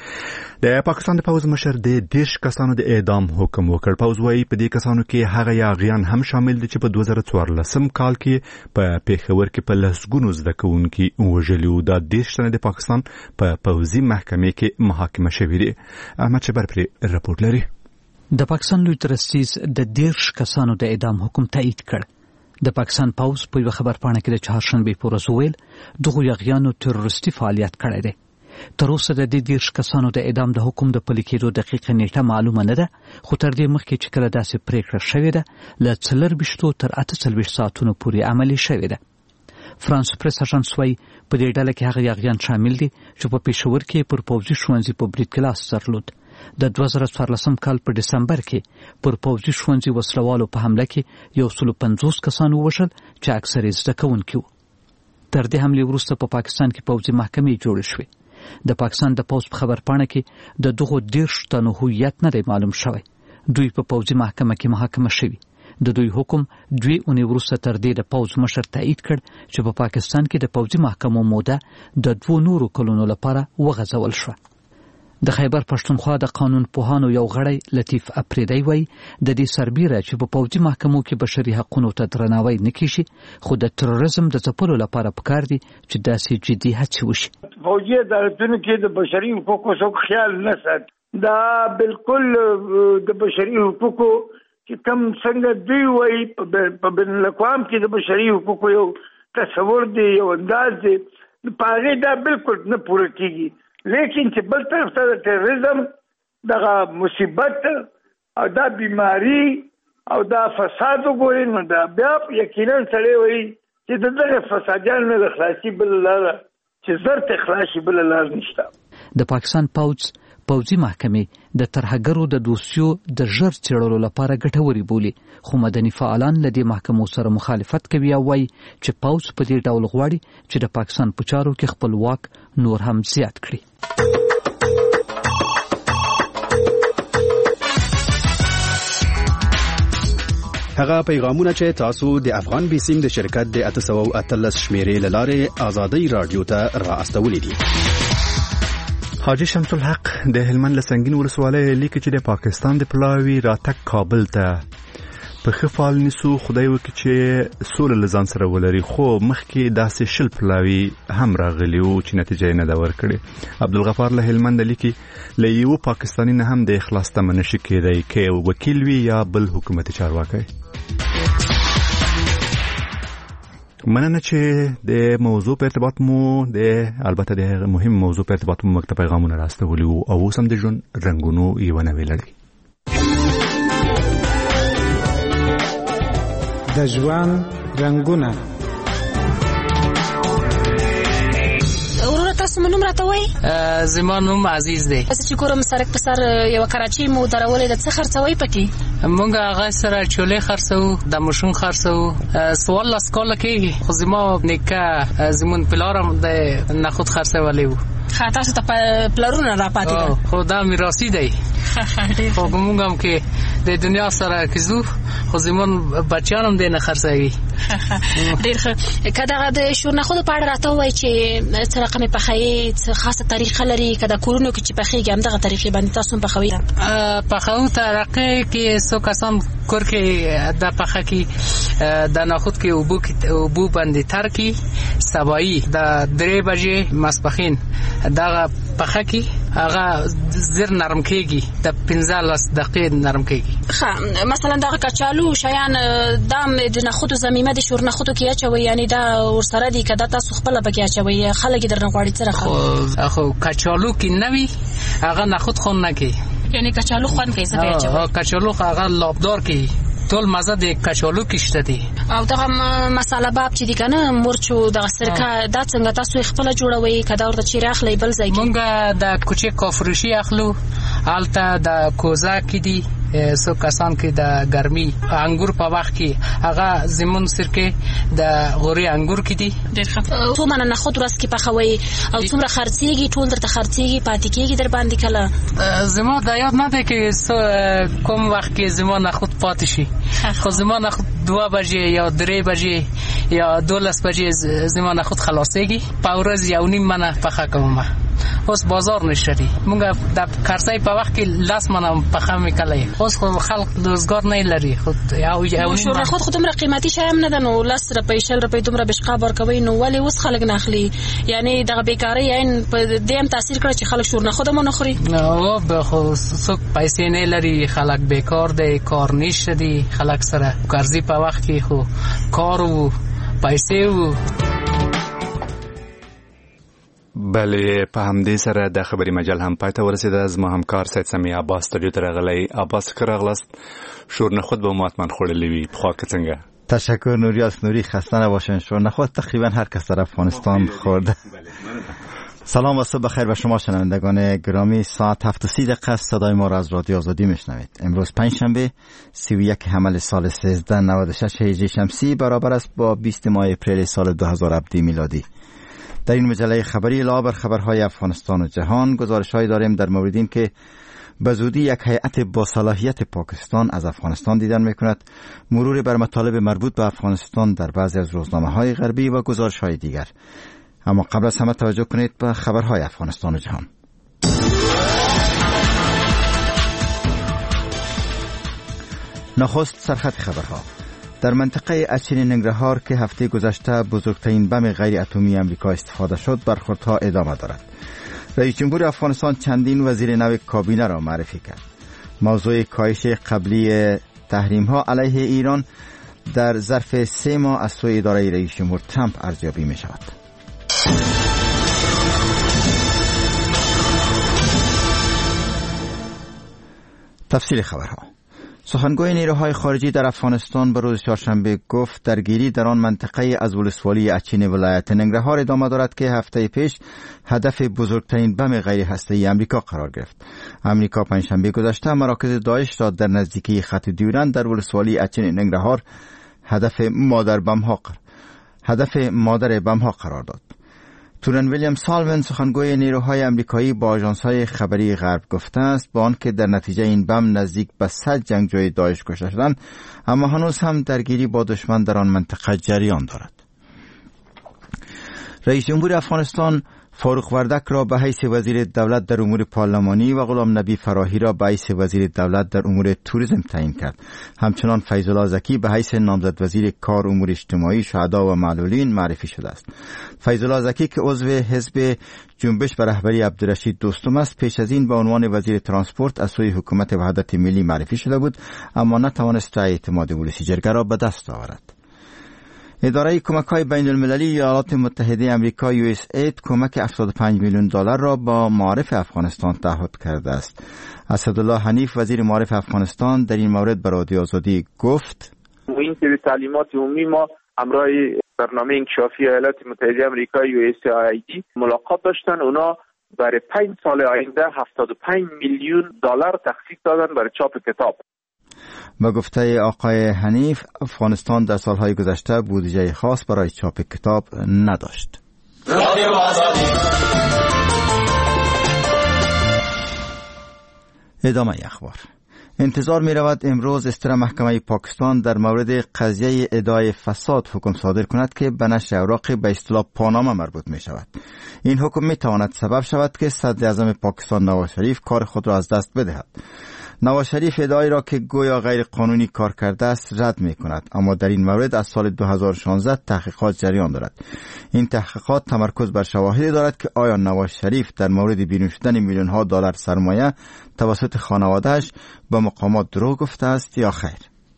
د پاکستان د پوز مشر د دیش کسانو د اعدام حکم وکړ. پوز وايي په دې کسانو کې هغه یاغیان هم شامل دي چې په دوه زره څوارلسم کال کې په پیښور کې په لسګونو زده کوونکي وژلي وو. د دیش تنه د پاکستان په پوزي محکمې کې محاکمه شوې دي. احمد شبر پر رپورټ لري. د پاکستان لوی ترسیز د دیش کسانو د اعدام حکم تایید کړ. د پاکستان پوز په یو خبر پاڼه کې د چهارشنبه پر ورځ ویل دغه یاغیانو تروریستي فعالیت کړی دی. تر اوسه د دې دیرش کسانو د اعدام د حکم د پلي کېدو دقیقه نیټه معلومه نه ده، خو تر دې مخکې چې کله داسې پریکړه شوې ده له څلور ویشتو تر اته څلوېښت ساعتونو پورې عملي شوې ده. فرانس پریس اژانس وايي په دې ډله کې هغه یاغیان شامل دي چې په پېښور کې پر پوځي ښوونځي په برید کې لاس درلود. د دوه زره څوارلسم کال په دسمبر کې پر پوځي ښوونځي وسلوالو په حمله کې یو سل پنځوس کسان ووژل چې اکثر یې زده کوونکي وو. تر دې حملې وروسته په پاکستان کې پوځي محکمې جوړې شوې. د پاکستان د پوز په خبر پاڼه کې د دغو دیرش تنو هویت نه دی معلوم شوی. دوی په پوځي محکمه کې محاکمه شوي. د دوی حکم دوی اونۍ وروسته تر دې د پوز مشر تایید کړ چې په پاکستان کې د پوځي محکمو موده د دوه نورو کلونو لپاره وغځول شوه. د خیبر پښتونخوا د قانون پوهانو یو غړی لطیف اپریدی وایي د دې سربیره چې په پوځي محکمو کې بشري حقوقو ته درناوی نه کیږي، خو د تروریزم د ځپلو لپاره پکار دي چې داسې جدي هڅې وشي. فوجي عدالتونو کې د بشري حقوقو څوک خیال نه ساتي. دا بالکل د بشري حقوقو چې کم څنګه دوی وایي په بین الاقوام کې د بشري حقوقو یو تصور دی، یو انداز دی، په هغې دا بالکل نه پوره کیږي. لیکن چې بل طرف ته د تروریزم دغه مصیبت او دا بیماری او دا فساد وګورئ نو دا بیا یقینا سړی وایي چې د دغه فسادیانو نه خلاصي بل لاره چې زرت خلاصي بل لاره نشته. د پاکستان پوځ پوځي محکمې د ترهګرو د دوسیو د ژر څېړلو لپاره ګټوري بولي، خو مدني فعالان له دې محکمو سره مخالفت کوي او وایي چې پوځ په دې ډول غواړي چې د پاکستان په چارو کې خپل واک نور هم زیات کړي. هغه پیغامونه چې تاسو د افغان بیسیم د شرکت د اته سوه اتلس شمیرې له لارې آزادۍ رادیو ته را استولې دي. حاجی شمس الحق د هلمند له سنگین ولسوالۍ لیکي چې د پاکستان د پلاوي راتګ کابل ته په خفال نسو خدای وکړي چې سول لزان سره ولري، خو مخکې داسې شل پلاوي هم راغلی وو چې نتیجه نه دا ورکړي. عبدالغفار له هلمند لیکي له یو پاکستاني نه هم د اخلاص تمه نشي کېدی کې وکیل وي یا بل حکومتي چارواکی. مننه چې د موضوع په ارتباط مو د البته د مهم موضوع په ارتباط مو مکتب پیغامونه راستولي وو او اوس هم د ژوند رنګونو یو نوې لړۍ د ژوند رنګونه. تاسو منوم راته وای؟ زما نوم عزیز دی. تاسو چې کوم سرک په سر یو کراچي مو درولې د څه خرڅوي پکې؟ مونږ هغه سره چولې خرڅو، د ماشوم خرڅو، سوال لاس کول کېږي، خو زما نیکه زمون پلارم د نخود خرڅولې وو. ښه تاسو ته پلارونه را پاتې ده؟ خو دا میراثي دی. خو مونږ هم کې د دنیا سره کزو، خو زمون بچیان هم دې نه خرڅوي. ډېر ښه. که دغه د شور نخودو په اړه راته ووایي چې څه رقم یې پخوي، څه خاصه طریقه لري، که د کورونو کې چې پخېږي همدغه طریقې باندې تاسو هم پخوئ؟ پخوو طریقې کې څو کسان کور کې د پخه کې د نخود کې اوبو باندې تر کې سبایي د درې بجې ماسپښین دغه پخه کې هغه زر نرم کېږي، د پنځلس دقیقې نرم کېږي. ښه مثلا دغه کچالو شیان دام د نخودو زمیمه د شور نخودو کې اچوي، یعنی دا ورسره دي که دا تاسو خپله پکې اچوي؟ خلک یې درنه غواړي څه رقم؟ خو کچالو کې نه وي هغه نخود خوند نه کوي، یعنی کچالو خوند کوي. څه پې اچوي؟ کچالو هغه لابدار کوي، ټول مزه د کچالو کې شته دي. او دغه مساله باب چې دي که نه مرچ او دغه سرکه دا څنګه تاسو یې خپله جوړوئ که دا ورته چیرې اخلئ بل ځای کې؟ مونږ د کوچې کافروشي اخلو، هلته د کوزه کې دي سو کسان کې د ګرمي انګور په وخت کې هغه زمون سرکه د غوري انګور کې دي ډېر ښه. تو مننه خود ورځ کې پخوي او څومره خرڅيږي ټول درته خرڅيږي پاتې کېږي در باندې کله زما د یاد نه ده کې کوم وخت کې زما نه خود پاتې شي خو زما نه خود دو بجې یا درې بجې یا دولس بجې زما نه خود خلاصيږي په ورځ یو نیم منه پخه کوم. اوس بازار نشته دي مونږ د کارسای په وخت کې لاس منم پخه میکلې اوس خو خلک روزګار نه لري خود یو یو شو خود خود عمر قیمتي شایم نه ده نو لاس را پیشل را پې دومره بشقاب ورکوي نو ولی اوس خلک نه اخلي یعنی دغه بیکاری یعنی په دیم تاثیر کړ چې خلک شور نه خودمون نخوري او به خو څوک پیسې نه لري خلک بیکار دي کار نشته دي خلک سره قرضې په وخت کې خو کار وو پیسې وو. بله په همدې سره د خبري مجال هم پای ته ورسېده. زما همکار سید سمیع عباس استودیو ته راغلی. عباس که راغلاست شور نخود به مو حتما خوړلی وي پخوا که څنګه؟ تشکر نوریاس نوری خسته نباشین. شور نخود تقریبا هر کس در افغانستان خورده. سلام و صبح بخیر به شما شنوندگان گرامی. ساعت هفت و سی دقیقه صدای ما را از رادیو آزادی میشنوید. امروز پنجشنبه سی و یک حمل سال سیزده نود و شش هجری شمسی برابر است با بیست ماه اپریل سال دو هزار و هفده میلادی. در این مجله خبری علاوه بر خبرهای افغانستان و جهان گزارش‌هایی داریم در مورد این که به زودی یک هیئت با صلاحیت پاکستان از افغانستان دیدن میکند، مرور بر مطالب مربوط به افغانستان در بعضی از روزنامه‌های غربی و گزارش‌های دیگر. اما قبل از همه توجه کنید به خبرهای افغانستان و جهان. نخست سرخط خبرها. در منطقه اچین ننگرهار که هفته گذشته بزرگترین بم غیر اتمی آمریکا استفاده شد برخوردها ادامه دارد. رئیس جمهور افغانستان چندین وزیر نو کابینه را معرفی کرد. موضوع کاهش قبلی تحریم ها علیه ایران در ظرف سه ماه از سوی اداره رئیس جمهور ترامپ ارزیابی می شود. تفصیل خبرها. سخنگوی نیروهای خارجی در افغانستان به روز چهارشنبه گفت درگیری در آن منطقه از ولسوالی اچین ولایت ننگرهار ادامه دارد که هفته پیش هدف بزرگترین بم غیر هسته‌ای آمریکا قرار گرفت. آمریکا پنجشنبه گذشته مراکز داعش را در نزدیکی خط دیورند در ولسوالی اچین ننگرهار هدف مادر بم ها هدف مادر بم ها قرار داد. تورن ویلیام سالون سخنگوی نیروهای آمریکایی با آژانس‌های خبری غرب گفته است با آنکه در نتیجه این بم نزدیک به صد جنگجوی داعش کشته شدند، اما هنوز هم درگیری با دشمن در آن منطقه جریان دارد. رئیس جمهور افغانستان فاروق وردک را به حیث وزیر دولت در امور پارلمانی و غلام نبی فراهی را به حیث وزیر دولت در امور توریسم تعیین کرد. همچنان فیض الله زکی به حیث نامزد وزیر کار، امور اجتماعی، شهدا و معلولین معرفی شده است. فیض الله زکی که عضو حزب جنبش به رهبری عبدالرشید دوستم است، پیش از این به عنوان وزیر ترانسپورت از سوی حکومت وحدت ملی معرفی شده بود، اما نتوانست رأی اعتماد ولسی جرگه را به دست آورد. اداره کمک‌های بین المللی ایالات متحده آمریکا یو اس اید کمک هفتاد و پنج میلیون دلار را با معارف افغانستان تعهد کرده است. اسدالله حنیف وزیر معارف افغانستان در این مورد به رادیو آزادی گفت: این سری تعلیمات عمومی ما همراه برنامه انکشافی ایالات متحده آمریکا یو اس ای دی ملاقات داشتن. اونا برای پنج سال آینده هفتاد و پنج میلیون دلار تخصیص دادن برای چاپ کتاب. با گفته آقای حنیف، افغانستان در سالهای گذشته بودجه خاص برای چاپ کتاب نداشت. ادامه اخبار. انتظار می رود امروز استر محکمه پاکستان در مورد قضیه ادعای فساد حکم صادر کند که به نشر اوراق به اصطلاح پاناما مربوط می شود. این حکم می تواند سبب شود که صدر اعظم پاکستان نواز شریف کار خود را از دست بدهد. نواز شریف ادعایی را که گویا غیر قانونی کار کرده است رد می کند، اما در این مورد از سال دو هزار و شانزده تحقیقات جریان دارد. این تحقیقات تمرکز بر شواهدی دارد که آیا نواز شریف در مورد بیرون شدن میلیون ها دلار سرمایه توسط خانواده‌اش به مقامات دروغ گفته است یا خیر.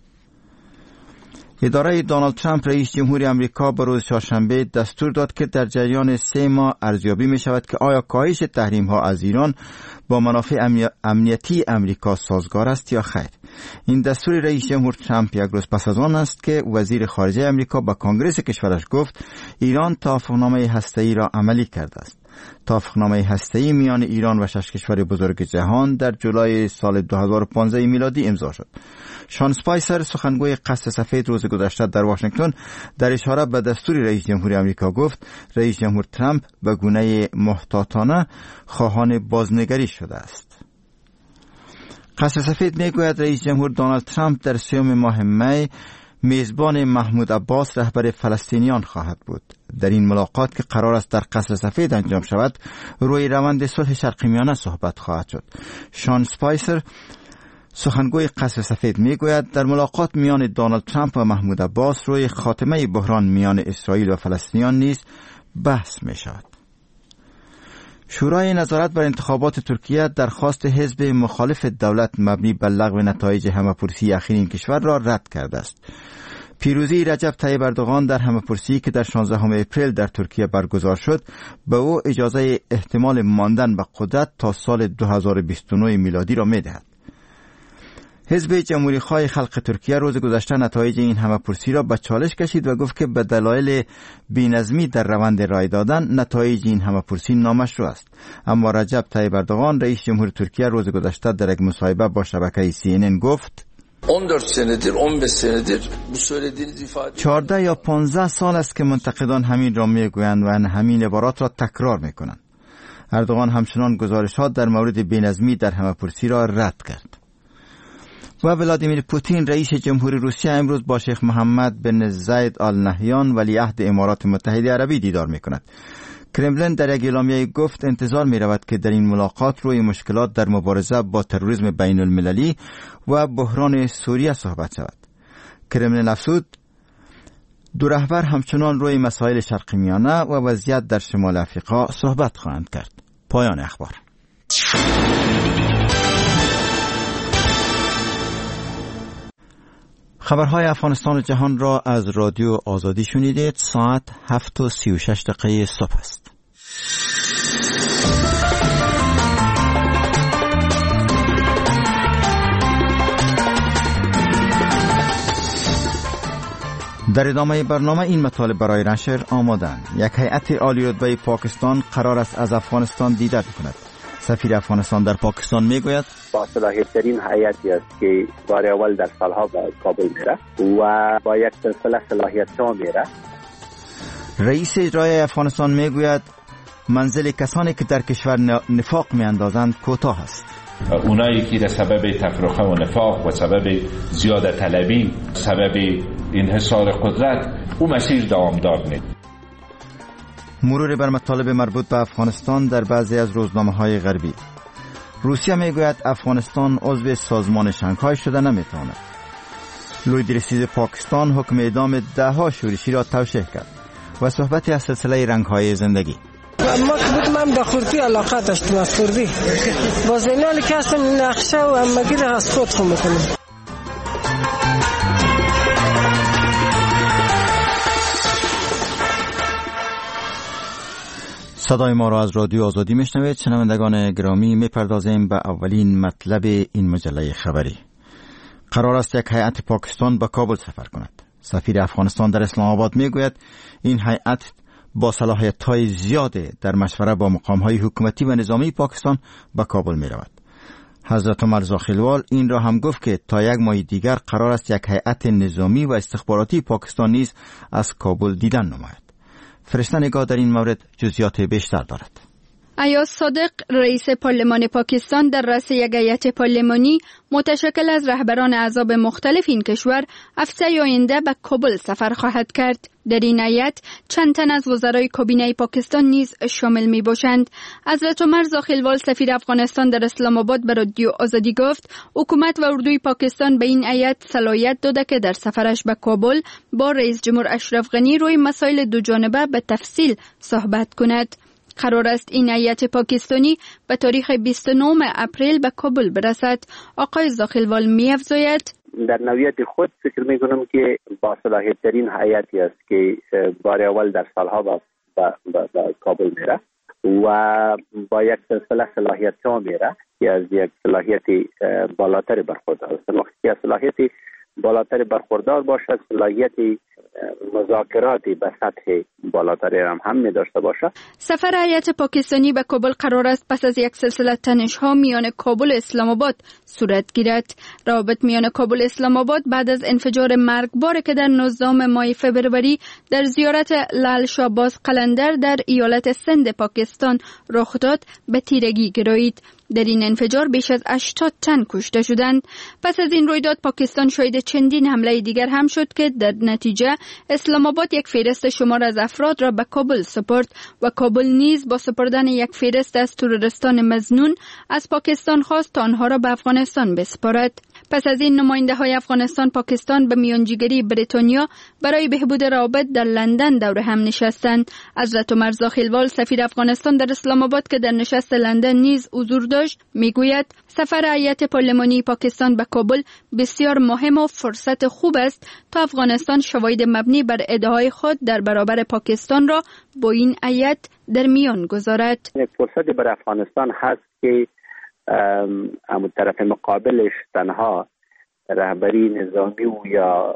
اداره دونالد ترامپ رئیس جمهوری آمریکا به روز چهارشنبه دستور داد که در جریان سه ماه ارزیابی می شود که آیا کاهش تحریم ها از ایران با منافع امنیتی آمریکا سازگار است یا خیر. این دستور رئیس جمهور ترامپ یک روز پس از آن است که وزیر خارجه آمریکا به کنگره کشورش گفت ایران توافقنامه هسته‌ای را عملی کرده است. توافقنامه هسته‌ای میان ایران و شش کشور بزرگ جهان در جولای سال دو هزار و پانزده میلادی امضا شد. شان سپایسر سخنگوی قصر سفید روز گذشته در واشنگتن در اشاره به دستور رئیس جمهوری آمریکا گفت رئیس جمهور ترامپ به گونه محتاطانه خواهان بازنگری شده است. قصر سفید میگوید رئیس جمهور دونالد ترامپ در سیوم ماه می میزبان محمود عباس رهبر فلسطینیان خواهد بود. در این ملاقات که قرار است در قصر سفید انجام شود روی روند صلح شرق میانه صحبت خواهد شد. شان سپایسر سخنگوی قصر سفید میگوید در ملاقات میان دونالد ترامپ و محمود عباس روی خاتمه بحران میان اسرائیل و فلسطینیان نیز بحث می شود. شورای نظارت بر انتخابات ترکیه درخواست حزب مخالف دولت مبنی بر لغو نتایج همه‌پرسی اخیر این کشور را رد کرده است. پیروزی رجب طیب اردوغان در همه‌پرسی که در شانزدهم اپریل در ترکیه برگزار شد به او اجازه احتمال ماندن به قدرت تا سال دو هزار و بیست و نه میلادی را می‌دهد. حزب جمهوری خواه خلق ترکیه روز گذشته نتایج این همه‌پرسی را به چالش کشید و گفت که به دلایل بی‌نظمی در روند رای دادن نتایج این همه‌پرسی نامشروع است. اما رجب طیب اردوغان رئیس جمهور ترکیه روز گذشته در یک مصاحبه با شبکه سی ان ان گفت چهارده یا پانزده سال است که منتقدان همین را میگویند و همین عبارات را تکرار میکنند. اردوغان همچنان گزارشات در مورد بی‌نظمی در همه‌پرسی را رد کرد. و ولادیمیر پوتین رئیس جمهوری روسیه امروز با شیخ محمد بن زاید آل نهیان ولیعهد امارات متحده عربی دیدار میکند. کرملین در یک اعلامیه گفت انتظار می رود که در این ملاقات روی مشکلات در مبارزه با تروریسم بین المللی و بحران سوریه صحبت شود. کرملین افزود دو رهبر همچنان روی مسائل شرق میانه و وضعیت در شمال افریقا صحبت خواهند کرد. پایان اخبار. خبرهای افغانستان و جهان را از رادیو آزادی شنیدید. ساعت هفت و سی و شش دقیقه صبح است. در ادامه برنامه این مطالب برای نشر آمادند. یک هیئت عالی رتبه پاکستان قرار است از افغانستان دیدار کند. سفیر افغانستان در پاکستان میگوید با صلاحیت‌ترین هیئتی است که بار اول در سالها به کابل میره و با یک سلسله صلاحیت‌ها میره. رئیس اجرایی افغانستان میگوید منزل کسانی که در کشور نفاق میاندازند کوتاه است. اونایی که در سبب تفرقه و نفاق و سبب زیاده طلبی سبب انحصار قدرت او مسیر دوامدار نیست. مرور بر مطالب مربوط به افغانستان در بعضی از روزنامه‌های غربی. روسیه میگوید افغانستان عضو سازمان شانگهای شده نمیتواند. لوی درسیز پاکستان حکم اعدام ده ها شورشی را توشیح کرد و صحبتی از سلسله رنگ‌های زندگی. ما که من به خوردی علاقه داشتم از خوردی با زینال که هستم نقشه و همگی را از خود خود میکنم. صدای ما را از رادیو آزادی میشنوید. شنوندگان گرامی، میپردازیم به اولین مطلب این مجله خبری. قرار است یک هیئت پاکستان به کابل سفر کند. سفیر افغانستان در اسلام آباد میگوید این هیئت با صلاحیت‌های زیاد در مشوره با مقام‌های حکومتی و نظامی پاکستان به کابل می‌رود. حضرت عمر زاخیلوال این را هم گفت که تا یک ماه دیگر قرار است یک هیئت نظامی و استخباراتی پاکستان نیز از کابل دیدن نماید. فرشته نگاه در این مورد جزئیات بیشتر دارد. ایاز صادق رئیس پارلمان پاکستان در رأس یک هیئت پارلمانی متشکل از رهبران احزاب مختلف این کشور هفته آینده به کابل سفر خواهد کرد. در این هیئت چند تن از وزرای کابینه پاکستان نیز شامل می باشند. حضرت عمر زاخیلوال سفیر افغانستان در اسلام آباد به رادیو آزادی گفت حکومت و اردوی پاکستان به این هیئت صلاحیت داده که در سفرش به کابل با رئیس جمهور اشرف غنی روی مسائل دو جانبه به تفصیل صحبت کند. قرار است این هیئت پاکستانی به تاریخ بیست و نه اپریل به کابل برسد. آقای زاخیلوال می‌افزاید در نوعیت خود فکر می‌کنم که با صلاحیت ترین هیئتی است که بار اول در سالها با با کابل میره و با یک سلسله صلاحیت‌ها میره که از یک صلاحیت بالاتر برخوردار است. وقتی که صلاحیت بالاتر برخوردار باشد صلاحیت مذاکرات به سطح بالاتری هم هم می داشته باشه. سفر هیئت پاکستانی به کابل قرار است پس از یک سلسله تنش‌ها میان کابل و اسلام آباد صورت گیرد. روابط میان کابل و اسلام آباد بعد از انفجار مرگباری که در نوزدهم ماه فوریه در زیارت لال شاباز قلندر در ایالت سند پاکستان رخ داد به تیرگی گرایید. در این انفجار بیش از هشتاد تن کشته شدند. پس از این رویداد پاکستان شاهد چندین حمله دیگر هم شد که در نتیجه اسلام آباد یک فهرست شمار از افراد را به کابل سپرد و کابل نیز با سپردن یک فهرست از تروریستان مظنون از پاکستان خواست تا آنها را به افغانستان بسپارد. پس از این نماینده های افغانستان پاکستان به میانجیگری بریتانیا برای بهبود روابط در لندن دور هم نشستند. حضرت عمر زاخیلوال سفیر افغانستان در اسلام آباد که در نشست لندن نیز حضور داشت میگوید سفر هیئت پارلمانی پاکستان به کابل بسیار مهم و فرصت خوب است تا افغانستان شواهد مبنی بر ادعای خود در برابر پاکستان را با این هیئت در میان گذارد. یک فرصت بر افغانستان هست که اما طرف مقابلش تنها رهبری نظامی و یا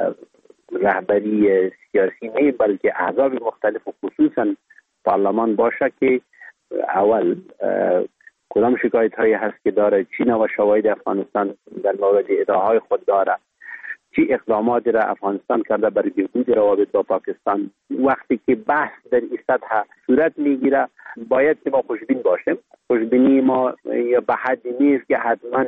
رهبری سیاسی نه بلکه احزاب مختلف و خصوصا پارلمان باشه که اول کدام شکایت هایی هست که داره چین و شواهد افغانستان در مورد ادعاهای خود داره، چی اقدامات را افغانستان کرده برای بهبود روابط با پاکستان. وقتی که بحث در این سطح صورت میگیره باید که ما خوشبین باشیم. خوشبینی ما یا به حدی نیست که حتما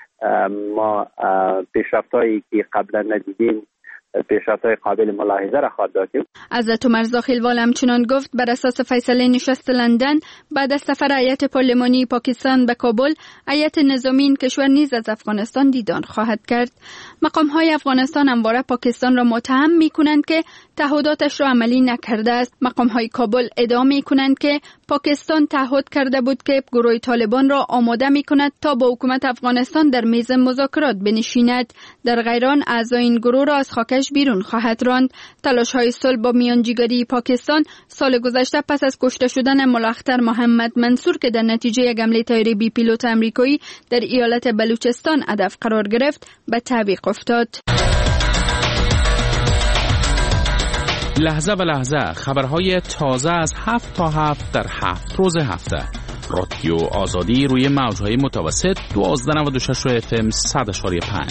ما پیشرفت‌هایی که قبلا ندیدیم پیشرفت‌های قابل ملاحظه را خواهد داشتیم. حضرت عمر زاخیلوال همچنان گفت بر اساس فیصله نشست لندن بعد از سفر هیئت پارلمانی پاکستان به کابل، هیئت نظامی این کشور نیز از افغانستان دیدار خواهد کرد. مقام‌های افغانستان همواره پاکستان را متهم می‌کنند که تعهداتش را عملی نکرده است. مقام‌های کابل ادعا می‌کنند که پاکستان تعهد کرده بود که گروه طالبان را آماده می‌کند تا با حکومت افغانستان در میز مذاکرات بنشیند. در غیر آن اعضای این گروه را از خاکش بیرون خواهد راند. تلاش‌های صلح با میانجیگری پاکستان سال گذشته پس از کشته شدن ملااختر محمد منصور که در نتیجه یک حمله طیاره بی پیلوت آمریکایی در ایالت بلوچستان هدف قرار گرفت به تعویق افتاد. لحظه به لحظه خبرهای تازه از هفت تا هفت در هفت روز هفته. رادیو آزادی روی موجهای متوسط دوازده نود و شش اف ام صد اشاری پنج.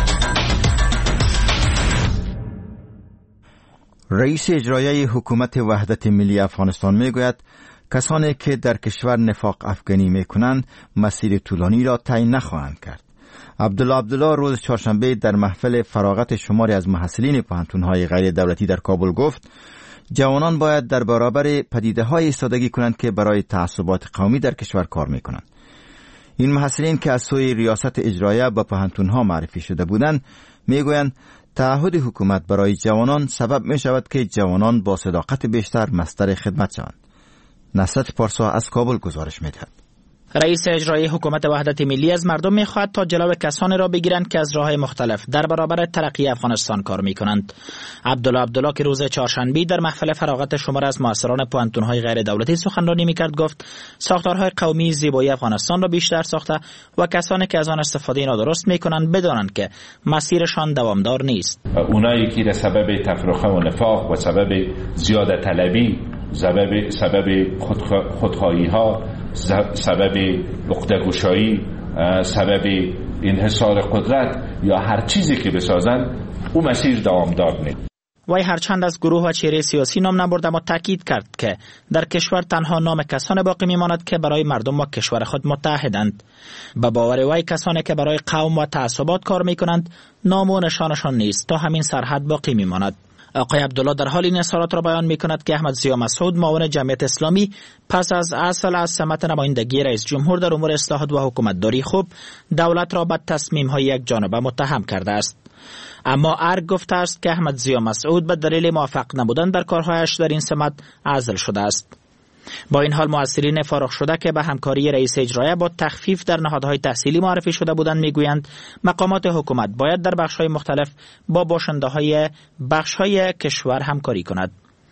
رئیس اجرایی حکومت وحدت ملی افغانستان میگوید کسانی که در کشور نفاق افغانی میکنند مسیر طولانی را طی نخواهند کرد. عبدالله عبدالله روز چهارشنبه در محفل فراغت شماری از محصلین پوهنتون‌های غیر دولتی در کابل گفت جوانان باید در برابر پدیده‌های ایستادگی کنند که برای تعصبات قومی در کشور کار میکنند. این محصلین که از سوی ریاست اجرایه به پوهنتون‌ها معرفی شده بودند میگویند تعهد حکومت برای جوانان سبب می شود که جوانان با صداقت بیشتر مصدر خدمت شوند. نصرت پارسا از کابل گزارش می دهد. رئیس اجرایی حکومت وحدت ملی از مردم می‌خواهد تا جلو کسانی را بگیرند که از راه‌های مختلف در برابر ترقی افغانستان کار می‌کنند. عبدالله عبدالله که روز چهارشنبه در محفل فراغت شمار از مؤثران پوهنتون‌های غیر دولتی سخنرانی می‌کرد گفت ساختارهای قومی زیبایی افغانستان را بیشتر ساخته و کسانی که از آن استفاده نادرست می‌کنند بدانند که مسیرشان دوامدار نیست. اونایی که به سبب تفرقه و نفاق و سبب زیاده طلبی سبب سبب خودخواهی ها سبب عقده‌گشایی سبب انحصار قدرت یا هر چیزی که بسازن او مسیر دوامدار نیست. وی هرچند از گروه و چهره سیاسی نام نبرد اما تاکید کرد که در کشور تنها نام کسانی باقی میماند که برای مردم و کشور خود متحدند. به باور وی کسانی که برای قوم و تعصبات کار میکنند نام و نشانشان نیست تا همین سرحد باقی میماند. آقای عبدالله در حال این اظهارات را بیان می‌کند که احمد ضیا مسعود معاون جمعیت اسلامی پس از اصل از سمت نمایندگی رئیس جمهور در امور اصلاحات و حکومتداری خوب دولت را به تصمیم‌های یک جانبه متهم کرده است. اما ارگ گفته است که احمد ضیا مسعود به دلیل موفق نبودن در کارهایش در این سمت عزل شده است. با این حال مؤثرین فارغ شده که به همکاری رئیس اجرایی با تخفیف در نهادهای تحصیلی معرفی شده بودند میگویند مقامات حکومت باید در بخش‌های مختلف با باشنده‌های بخش‌های کشور همکاری کند.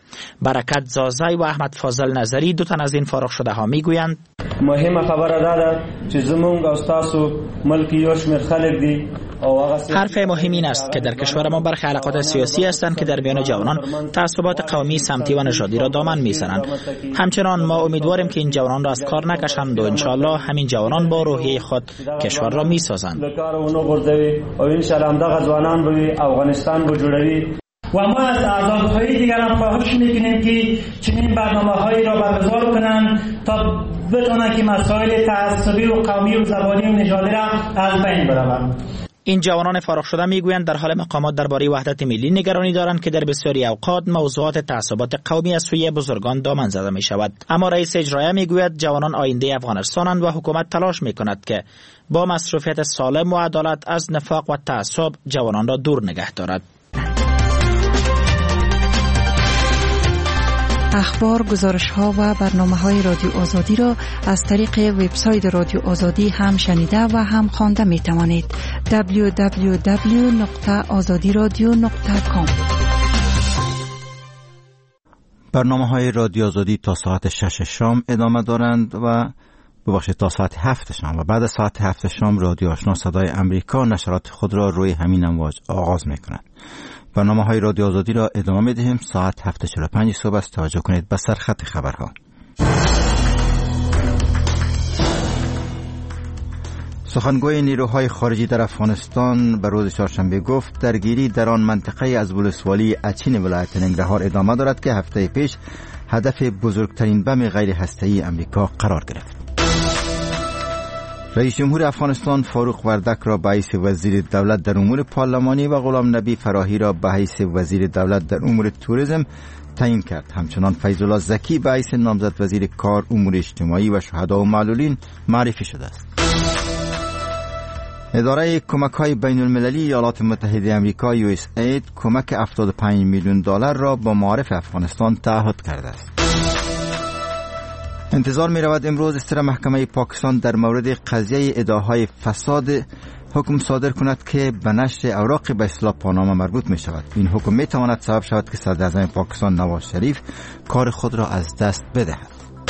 برکت زازای و احمد فاضل نظری دو تن از این فارغ شده ها میگویند مهمه خبره ده چې زمونږ او تاسو ملک یو شمېر خلک دي حرف مهم این است که در کشور ما برخی علاقات سیاسی هستند که در میان جوانان تعصبات قومی، سمتی و نژادی را دامن میزنند. همچنان ما امیدواریم که این جوانان را از کار نکشند و انشاءالله همین جوانان با روحیه خود کشور را میسازند. و ما از اعضای دیگر هم خواهش میکنیم که چنین برنامه‌هایی را برگزار کنند تا بتوانند که مسائل تعصبی و قومی و زبانی و نژادی را از بین برند. این جوانان فارغ شده میگویند در حال مقامات درباره وحدت ملی نگرانی دارند که در بسیاری اوقات موضوعات تعصبات قومی از سوی بزرگان دامن زده می شود. اما رئیس اجرایی میگوید جوانان آینده افغانستانند و حکومت تلاش میکند که با مصروفیت سالم و عدالت از نفاق و تعصب جوانان را دور نگه دارد. اخبار، گزارش‌ها و برنامه‌های رادیو آزادی را از طریق وبسایت رادیو آزادی هم شنیده و هم خوانده می‌توانید. دبلیو دبلیو دبلیو نقطه آزادی رادیو نقطه کام. برنامه‌های رادیو آزادی تا ساعت شش شام ادامه دارند و ببخشید تا ساعت هفت شام و بعد از ساعت هفت شام رادیو آشنا صدای امریکا نشرات خود را روی همین امواج آغاز می‌کند. برنامه های رادیو آزادی را ادامه می دهیم. ساعت هفت و چهل و پنج صبح است. توجه کنید به سرخط خبرها. سخنگوی نیروهای خارجی در افغانستان به روز چهارشنبه گفت درگیری در آن منطقه از ولسوالی اچین ولایت ننگرهار ادامه دارد که هفته پیش هدف بزرگترین بم غیر هسته‌ای امریکا قرار گرفت. رئیس جمهور افغانستان فاروق وردک را به حیث وزیر دولت در امور پارلمانی و غلام نبی فراهی را به حیث وزیر دولت در امور توریسم تعیین کرد. همچنان فیض الله زکی به حیث نامزد وزیر کار، امور اجتماعی و شهدا و معلولین معرفی شده است. اداره کمک‌های بین المللی ایالات متحده آمریکا یو اس اید کمک هفتاد و پنج میلیون دلار را با معارف افغانستان تعهد کرده است. انتظار می رود امروز استر محکمه پاکستان در مورد قضیه ادعاهای فساد حکم صادر کند که به نشر اوراق به اصطلاح پاناما مربوط می شود. این حکم می تواند سبب شود که صدر اعظم پاکستان نواز شریف کار خود را از دست بدهد.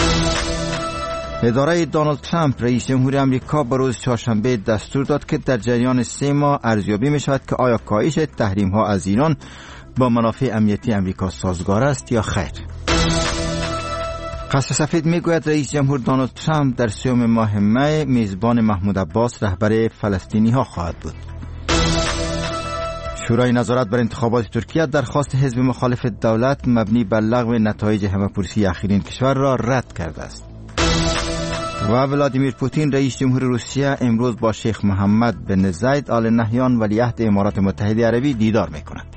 اداره دونالد ترامپ رئیس جمهور آمریکا به روز چهارشنبه دستور داد که در جریان سه ماه ارزیابی می شود که آیا کاهش تحریم ها از ایران با منافع امنیتی آمریکا سازگار است یا خیر. قصر سفید میگوید رئیس جمهور دونالد ترامپ در سوم ماه می میزبان محمود عباس رهبر فلسطینی ها خواهد بود. شورای نظارت بر انتخابات ترکیه درخواست حزب مخالف دولت مبنی بر لغو نتایج همه‌پرسی اخیرین کشور را رد کرده است. و ولادیمیر پوتین رئیس جمهور روسیه امروز با شیخ محمد بن زاید آل نهیان ولیعهد امارات متحده عربی دیدار میکند.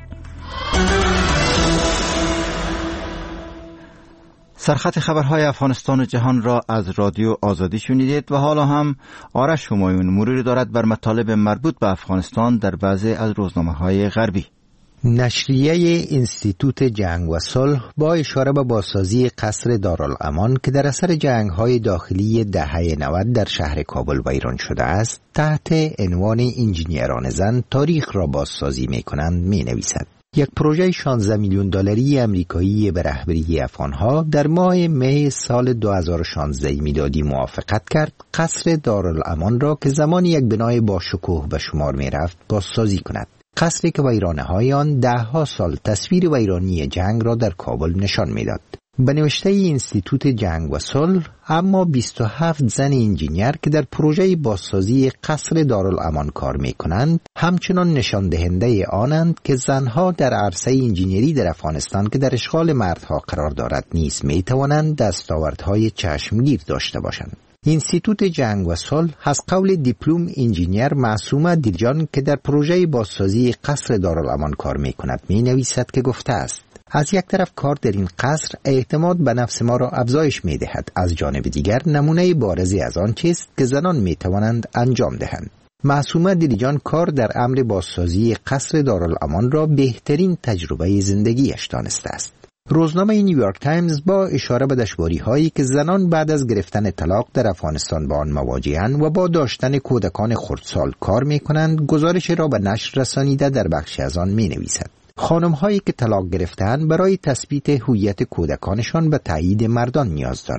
سرخط خبرهای افغانستان و جهان را از رادیو آزادی شنیدید و حالا هم آرش همایون مروری دارد بر مطالب مربوط به افغانستان در بعضی از روزنامه‌های غربی. نشریه انستیتوت جنگ و صلح با اشاره به بازسازی قصر دارالامان که در اثر جنگ‌های داخلی دهه نود در شهر کابل ویران شده است، تحت عنوان انجینیران زن تاریخ را بازسازی می‌کنند می‌نویسد. یک پروژه شانزده میلیون دلاری آمریکایی به رهبری افغانها در ماه می سال دو هزار و شانزده میلادی موافقت کرد قصر دارالامان را که زمانی یک بنای با شکوه به شمار می رفت بازسازی کند. قصری که ویرانه های آن ده ها سال تصویر ویرانی جنگ را در کابل نشان می داد. به نوشته انستیتوت جنگ و صلح اما بیست و هفت زن انجینیر که در پروژه بازسازی قصر دارالامان کار می کنند همچنان نشان دهنده آنند که زنها در عرصه انجینیری در افغانستان که در اشغال مردها قرار دارد نیز می توانند دستاوردهای چشمگیر داشته باشند. انستیتوت جنگ و صلح از قول دیپلم انجینیر معصومه دیرجان که در پروژه بازسازی قصر دارالامان کار می کند می نویسد که گفته است: از یک طرف کار در این قصر اعتماد به نفس ما را افزایش می دهد، از جانب دیگر نمونه بارزی از آن چیست که زنان می توانند انجام دهند. معصومه دیرجان کار در امر بازسازی قصر دارالامان را بهترین تجربه زندگیش دانسته است. روزنامه نیویورک تایمز با اشاره به دشواری هایی که زنان بعد از گرفتن طلاق در افغانستان با آن مواجهند و با داشتن کودکان خردسال کار می کنند گزارش را به نشر رسانیده در بخشی از آن می نویسد. خانم هایی که طلاق گرفتند برای تثبیت هویت کودکانشان به تایید مردان نیاز دارند.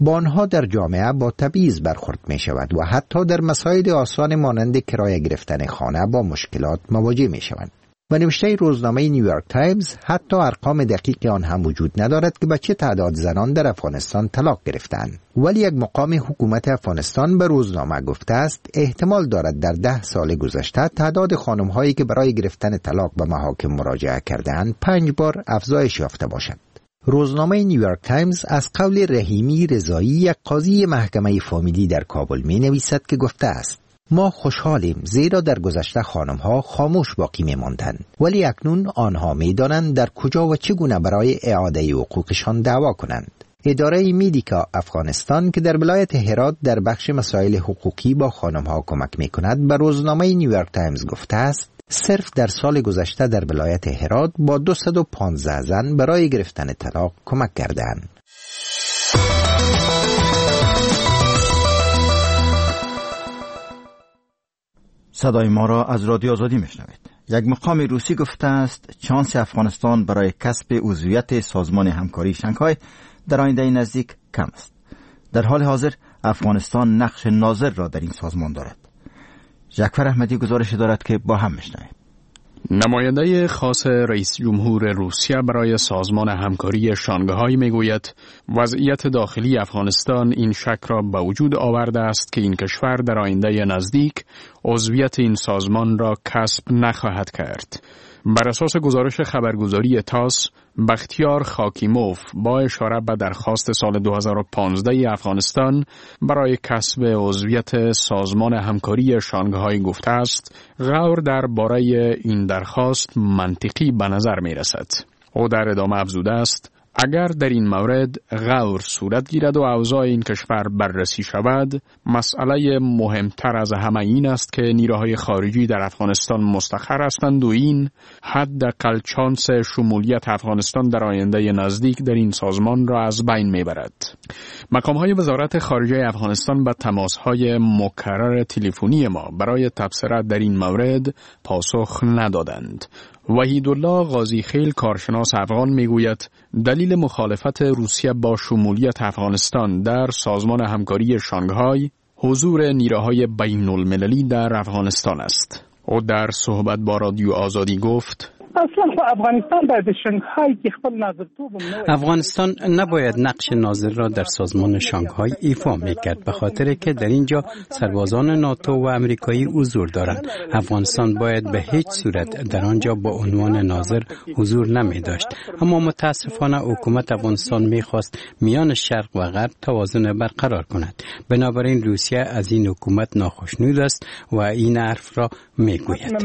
با آنها در جامعه با تبعیض برخورد می شود و حتی در مسائل آسان مانند کرایه گرفتن خانه با مشکلات مواجه می شوند. و نوشته روزنامه نیویورک تایمز حتی ارقام دقیق آن هم وجود ندارد که به چه تعداد زنان در افغانستان طلاق گرفتند. ولی یک مقام حکومت افغانستان به روزنامه گفته است احتمال دارد در ده سال گذشته تعداد خانم‌هایی که برای گرفتن طلاق به محاکم مراجعه کردند پنج بار افزایش یافته باشد. روزنامه نیویورک تایمز از قول رحیمی رضایی یک قاضی محکمه فامیلی در کابل می نویسد که گفته است ما خوشحالیم زیرا در گذشته خانم‌ها خاموش باقی می‌ماندند ولی اکنون آنها می‌دانند در کجا و چگونه برای اعاده حقوقشان دعوا کنند. اداره میدیکا افغانستان که در ولایت هرات در بخش مسائل حقوقی با خانم‌ها کمک می‌کند به روزنامه نیویورک تایمز گفته است صرف در سال گذشته در ولایت هرات با دویست و پانزده زن برای گرفتن طلاق کمک کردند. صدای ما را از رادیو آزادی میشنوید. یک مقام روسی گفته است چانس افغانستان برای کسب عضویت سازمان همکاری شانگهای در آینده نزدیک کم است. در حال حاضر افغانستان نقش ناظر را در این سازمان دارد. جعفر احمدی گزارش دارد که با هم میشنوید. نماینده خاص رئیس جمهور روسیه برای سازمان همکاری شانگهای میگوید وضعیت داخلی افغانستان این شک را به وجود آورده است که این کشور در آینده نزدیک عضویت این سازمان را کسب نخواهد کرد. بر اساس گزارش خبرگزاری تاس، بختیار خاکیموف با اشاره به درخواست سال دو هزار و پانزده افغانستان برای کسب عضویت سازمان همکاری شانگهای گفته است غور درباره این درخواست منطقی به نظر می رسد. او در ادامه افزوده است اگر در این مورد غور صورت گیرد و اوضاع این کشور بررسی شود، مسئله مهمتر از همه این است که نیروهای خارجی در افغانستان مستقر هستند و این حداقل چانس شمولیت افغانستان در آینده نزدیک در این سازمان را از بین میبرد. مقام‌های وزارت خارجه افغانستان به تماس‌های مکرر تلفنی ما برای تبصره در این مورد پاسخ ندادند. وحیدالله قاضی خیل کارشناس افغان میگوید دلیل مخالفت روسیه با شمولیت افغانستان در سازمان همکاری شانگهای حضور نیروهای بین المللی در افغانستان است. او در صحبت با رادیو آزادی گفت اصلا افغانستان باید شانگهای که خپل ناظرتوب افغانستان نباید نقش ناظر را در سازمان شانگهای ایفا میکرد به خاطر که در اینجا سربازان ناتو و امریکایی حضور دارند. افغانستان باید به هیچ صورت در آنجا با عنوان ناظر حضور نمی داشت. اما متاسفانه حکومت افغانستان میخواست میان شرق و غرب توازن برقرار کند. بنابراین روسیه از این حکومت ناخوشنود است و این حرف را میگوید.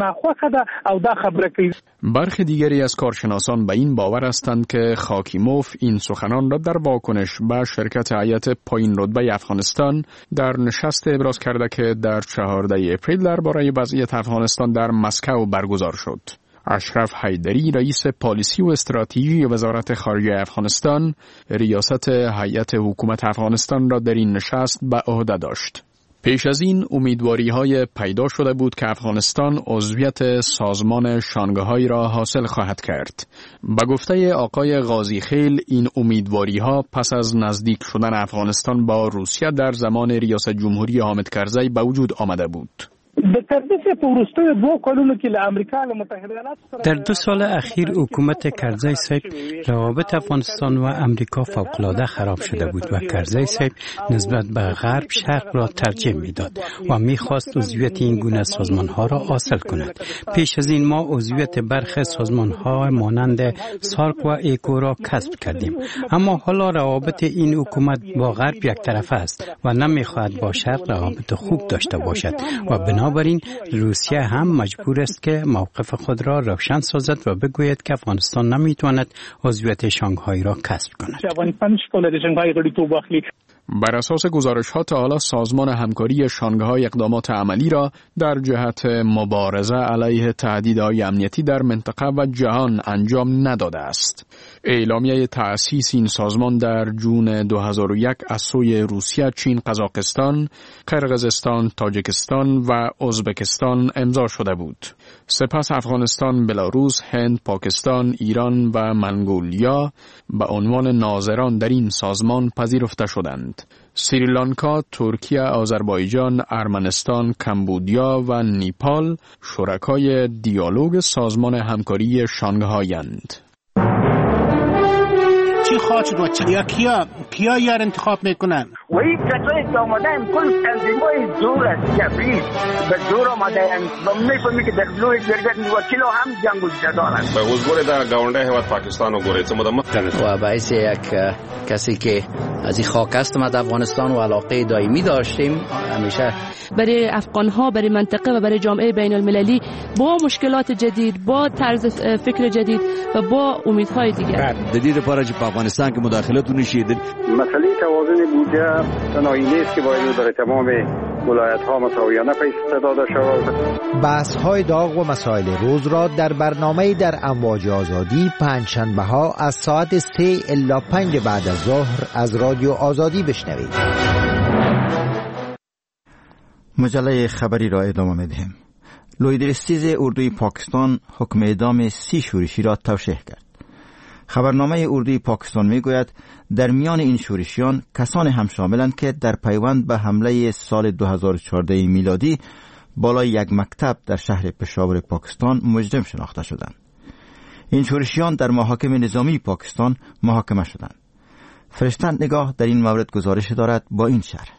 برخی دیگری از کارشناسان به این باور هستند که خاکیموف این سخنان را در واکنش به شرکت هیئت پایین رتبه افغانستان در نشست ابراز کرده که در چهاردهم اپریل درباره وضعیت افغانستان در مسکو برگزار شد. اشرف حیدری رئیس پالیسی و استراتژی وزارت خارجه افغانستان ریاست هیئت حکومت افغانستان را در این نشست به عهده داشت. پیش از این امیدواری‌های پیدا شده بود که افغانستان عضویت سازمان شانگهای را حاصل خواهد کرد. به گفته آقای قاضی خیل این امیدواری‌ها پس از نزدیک شدن افغانستان با روسیه در زمان ریاست جمهوری حامد کرزی به وجود آمده بود. در دو سال اخیر حکومت کرزی صاحب روابط افغانستان و امریکا فوق‌العاده خراب شده بود و کرزی صاحب نسبت به غرب شرق را ترجیح میداد و میخواست عضویت این گونه سازمانها را حاصل کند. پیش از این ما عضویت برخی سازمانها مانند سارک و ایکو را کسب کردیم، اما حالا روابط این حکومت با غرب یک طرفه است و نمیخواهد با شرق روابط خوب داشته باشد و بنابراین روسیه هم مجبور است که موقف خود را روشن سازد و بگوید که افغانستان نمیتواند عضویت شانگهای را کسب کند. بر اساس گزارش‌ها تا حالا سازمان همکاری شانگهای اقدامات عملی را در جهت مبارزه علیه تهدیدهای امنیتی در منطقه و جهان انجام نداده است. اعلامیه تأسیس این سازمان در جون دو هزار و یک از سوی روسیه، چین، قزاقستان، قرقیزستان، تاجیکستان و ازبکستان امضا شده بود. سپس افغانستان، بلاروس، هند، پاکستان، ایران و منگولیا به عنوان ناظران در این سازمان پذیرفته شدند. هستند. سریلانکا، ترکیه، آذربایجان، ارمنستان، کمبودیا و نیپال شرکای دیالوگ سازمان همکاری شانگهایند. چی خواهد شد یا کیا کیا یار انتخاب میکنن؟ و این کسایی که آمدن کل تنظیمای زور است کفری به زور آمدن و میفهمی که در لوی جرگت وکیل هم جنگ و جدال است. به حضور در گاونده هیواد پاکستان و گوریت مدمت و باعث یک کسی که از این خاک است ما در افغانستان و علاقه دائمی داشتیم همیشه برای افغان ها، برای منطقه و برای جامعه بین المللی با مشکلات جدید، با طرز فکر جدید و با امیدهای دیگر. جدید پارچ افغانستان که مداخلت نشید. مسئله توازن بودجه تنهایی نیست که باید در تمام ولایت ها مساویانه پیش داده شود. بحث های داغ و مسائل روز را در برنامه در امواج آزادی پنجشنبه ها از ساعت سه الی پنج بعد از ظهر از رادیو آزادی بشنوید. مجله خبری را ادامه می‌دهیم. لویدرستیز اردوی پاکستان حکم اعدام سی شورشی را توشیح کرد. خبرنامه اردوی پاکستان میگوید در میان این شورشیان کسانی هم شاملند که در پیوند به حمله سال دو هزار و چهارده میلادی بالای یک مکتب در شهر پشاور پاکستان مجرم شناخته شدند. این شورشیان در محاکم نظامی پاکستان محاکمه شدند. فرشتن نگاه در این مورد گزارش دارد با این شرح.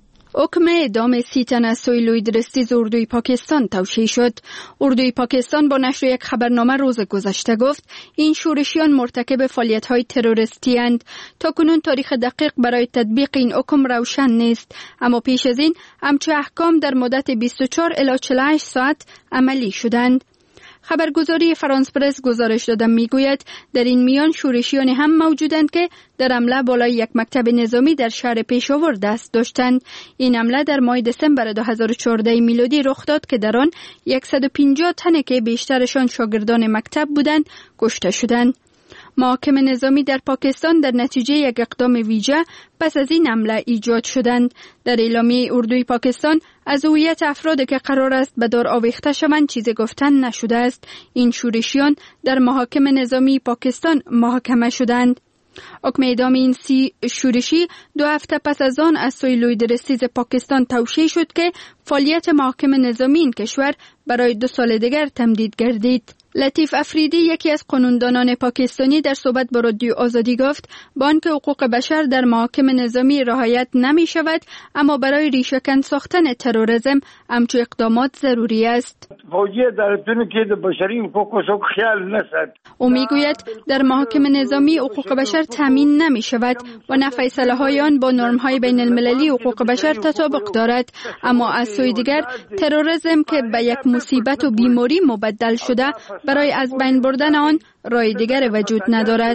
حکم اعدام سی تن از سوی لویدرستیز اردوی پاکستان توشیح شد. اردوی پاکستان با نشر یک خبرنامه روز گذشته گفت این شورشیان مرتکب فعالیت‌های تروریستی اند. تا کنون تاریخ دقیق برای تطبیق این حکم روشن نیست، اما پیش از این همچه احکام در مدت بیست و چهار الی چهل و هشت ساعت عملی شدند. خبرگزاری فرانس پرس گزارش داده میگوید در این میان شورشیان هم موجودند که در حمله بالای یک مکتب نظامی در شهر پشاور دست داشتند. این حمله در ماه دسامبر دو هزار و چهارده میلادی رخ داد که در آن صد و پنجاه تن که بیشترشان شاگردان مکتب بودند کشته شدند. محاکم نظامی در پاکستان در نتیجه یک اقدام ویژه پس از این حمله ایجاد شدند. در اعلامیه اردوی پاکستان از هویت افرادی که قرار است به دار آویخته شوند چیزی گفتن نشده است. این شورشیان در محاکم نظامی پاکستان محاکمه شدند. حکم اعدام این سی شورشی دو هفته پس از آن از سوی لویدرستیز پاکستان توشیح شد که فعالیت محاکم نظامی این کشور برای دو سال دیگر تمدید گردید. لطیف افریدی یکی از قانوندانان پاکستانی در صحبت با رادیو آزادی گفت با آنکه حقوق بشر در محاکم نظامی رعایت نمی شود، اما برای ریشه‌کن ساختن تروریسم همچو اقدامات ضروری است. فوجیه در تونه که در بشری حقوق و سوک خیال نسد. او میگوید در محاکم نظامی حقوق بشر تامین نمی شود و نه فیصله های آن با نرم های بین المللی حقوق بشر تطابق دارد، اما از سوی دیگر تروریسم که به یک مصیبت و بیماری مبدل شده برای از بین بردن آن راه دیگر وجود ندارد.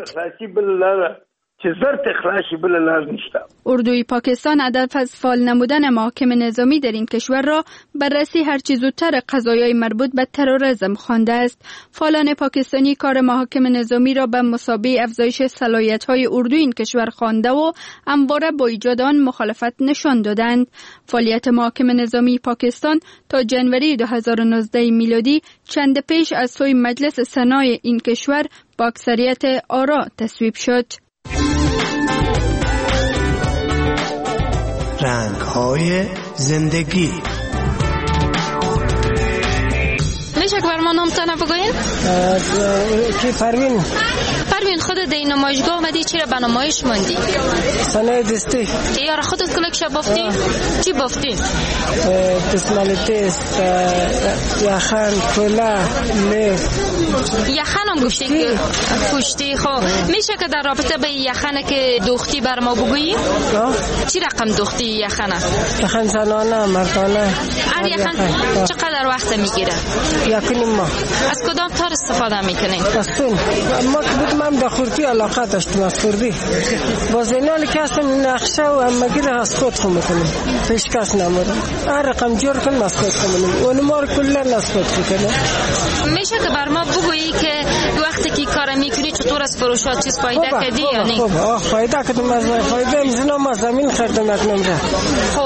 اردوی پاکستان هدف از فعال نمودن محاکم نظامی در این کشور را بررسی هرچی زودتر قضایای مربوط به تروریسم خوانده است. فعالان پاکستانی کار محاکم نظامی را به مثابه افزایش صلاحیت‌های اردوی این کشور خوانده و همواره با ایجاد آن مخالفت نشان دادند. فعالیت محاکم نظامی پاکستان تا جنوری دو هزار و نوزده میلادی چند پیش از سوی مجلس سنای این کشور با اکثریت آرا تصویب شد. رنگ‌های زندگی. میشه که بر ما نامتانه بگوین؟ کی پروین؟ پروین خودت در این نمایشگاه آمدی چی را به نمایش ماندی؟ صنایع دستی. یارا خودت کلک شب بافتی؟ چی بافتی؟ دستمال دست، یخن، کلا، لیف. یخن هم گفتی که پوشتی. خب میشه که در رابطه به یخنه که دوختی بر ما بگویی؟ چی رقم دوختی یخنه؟ یخن زنانه، مردانه. هر یخن چقدر وقت میگیره؟ یکنیم ما. از کدام تار استفاده میکنیم؟ از تون. ما که بودم هم به خوردی علاقه داشتیم از خوردی. با زینال که هستم نقشه و همگیر از خود خود میکنیم. پیشکس نمودم. هر رقم جور کنیم از خود خود میکنیم. اون ما رو کلن از خود میکنیم. میشه که بر ما بگویی که وقتی که کار میکنی چطور از فروشات چیز فایده کردی یا نه؟ خوب آه فایده کردم از فایده امزنا ما زمین خریدم یک نمره. خب آفرین.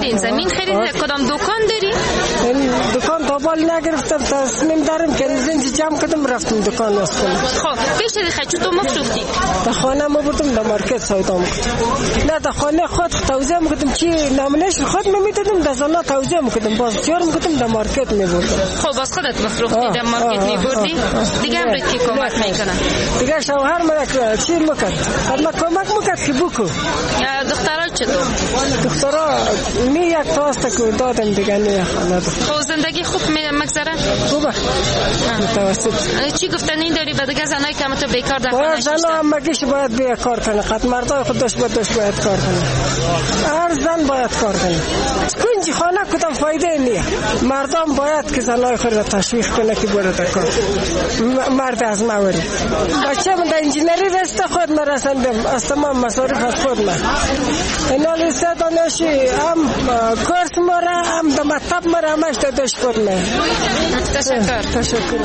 خریدین؟ زمین خریدین؟ کدام دکان داری؟ دکان دنبال نگرفتم، تصمیم دارم که زنجی جمع کردم رفتم دکان واسه کنم. خب پیش از خرج تو مفروختی؟ در خانه ما بودم در مارکت سودا می‌کردم. نه در خانه خود توزیع می‌کردم چی نامنش خود می‌میدادم در زنا توزیع می‌کردم، باز جور می‌کردم در مارکت می‌بردم. خب باز خودت مفروختی در مارکت می‌بردی؟ دیگه هم کی کمک می‌کنه؟ دیگه شوهر من چی می‌کرد؟ خدمت کمک می‌کرد که بکو. دخترها چطور؟ دخترها می یک تاست که دادم دیگه نه خاله. خب زندگی خوب مگذره؟ خوبه. متوسط. چی گفتنی داری به دیگه زنایی که تو بیکار در خانه نشستن؟ زنا هم مگیش باید بیا کار کنه، خد مردای خودش بودش باید کار کنه. هر زن باید کار کنه. کنجی خانه کدام فایده نیه. مردم باید که زنای خود را تشویق کنه که بره در کار. مرد از موری. بچه من در انجینری رسته خود مرسندم، از تمام مصارف از خود من. اینا لیسته دانشی هم کورس مرا هم در مکتب مرا همش دادش خود من. تشکر. تشکر.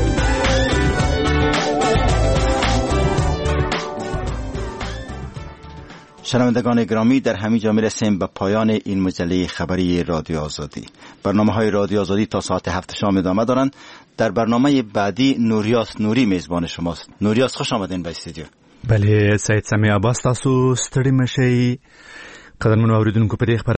شنوندگان گرامی، در همین جا میرسیم به پایان این مجله خبری رادیو آزادی. برنامه های رادیو آزادی تا ساعت هفت شام ادامه دارند. در برنامه بعدی نوریاس نوری میزبان شماست. نوریاس خوش آمدین به استودیو. بله سید سمیع عباس، تاسو ستړي مشئ. قدرمنو اوریدونکو، په دې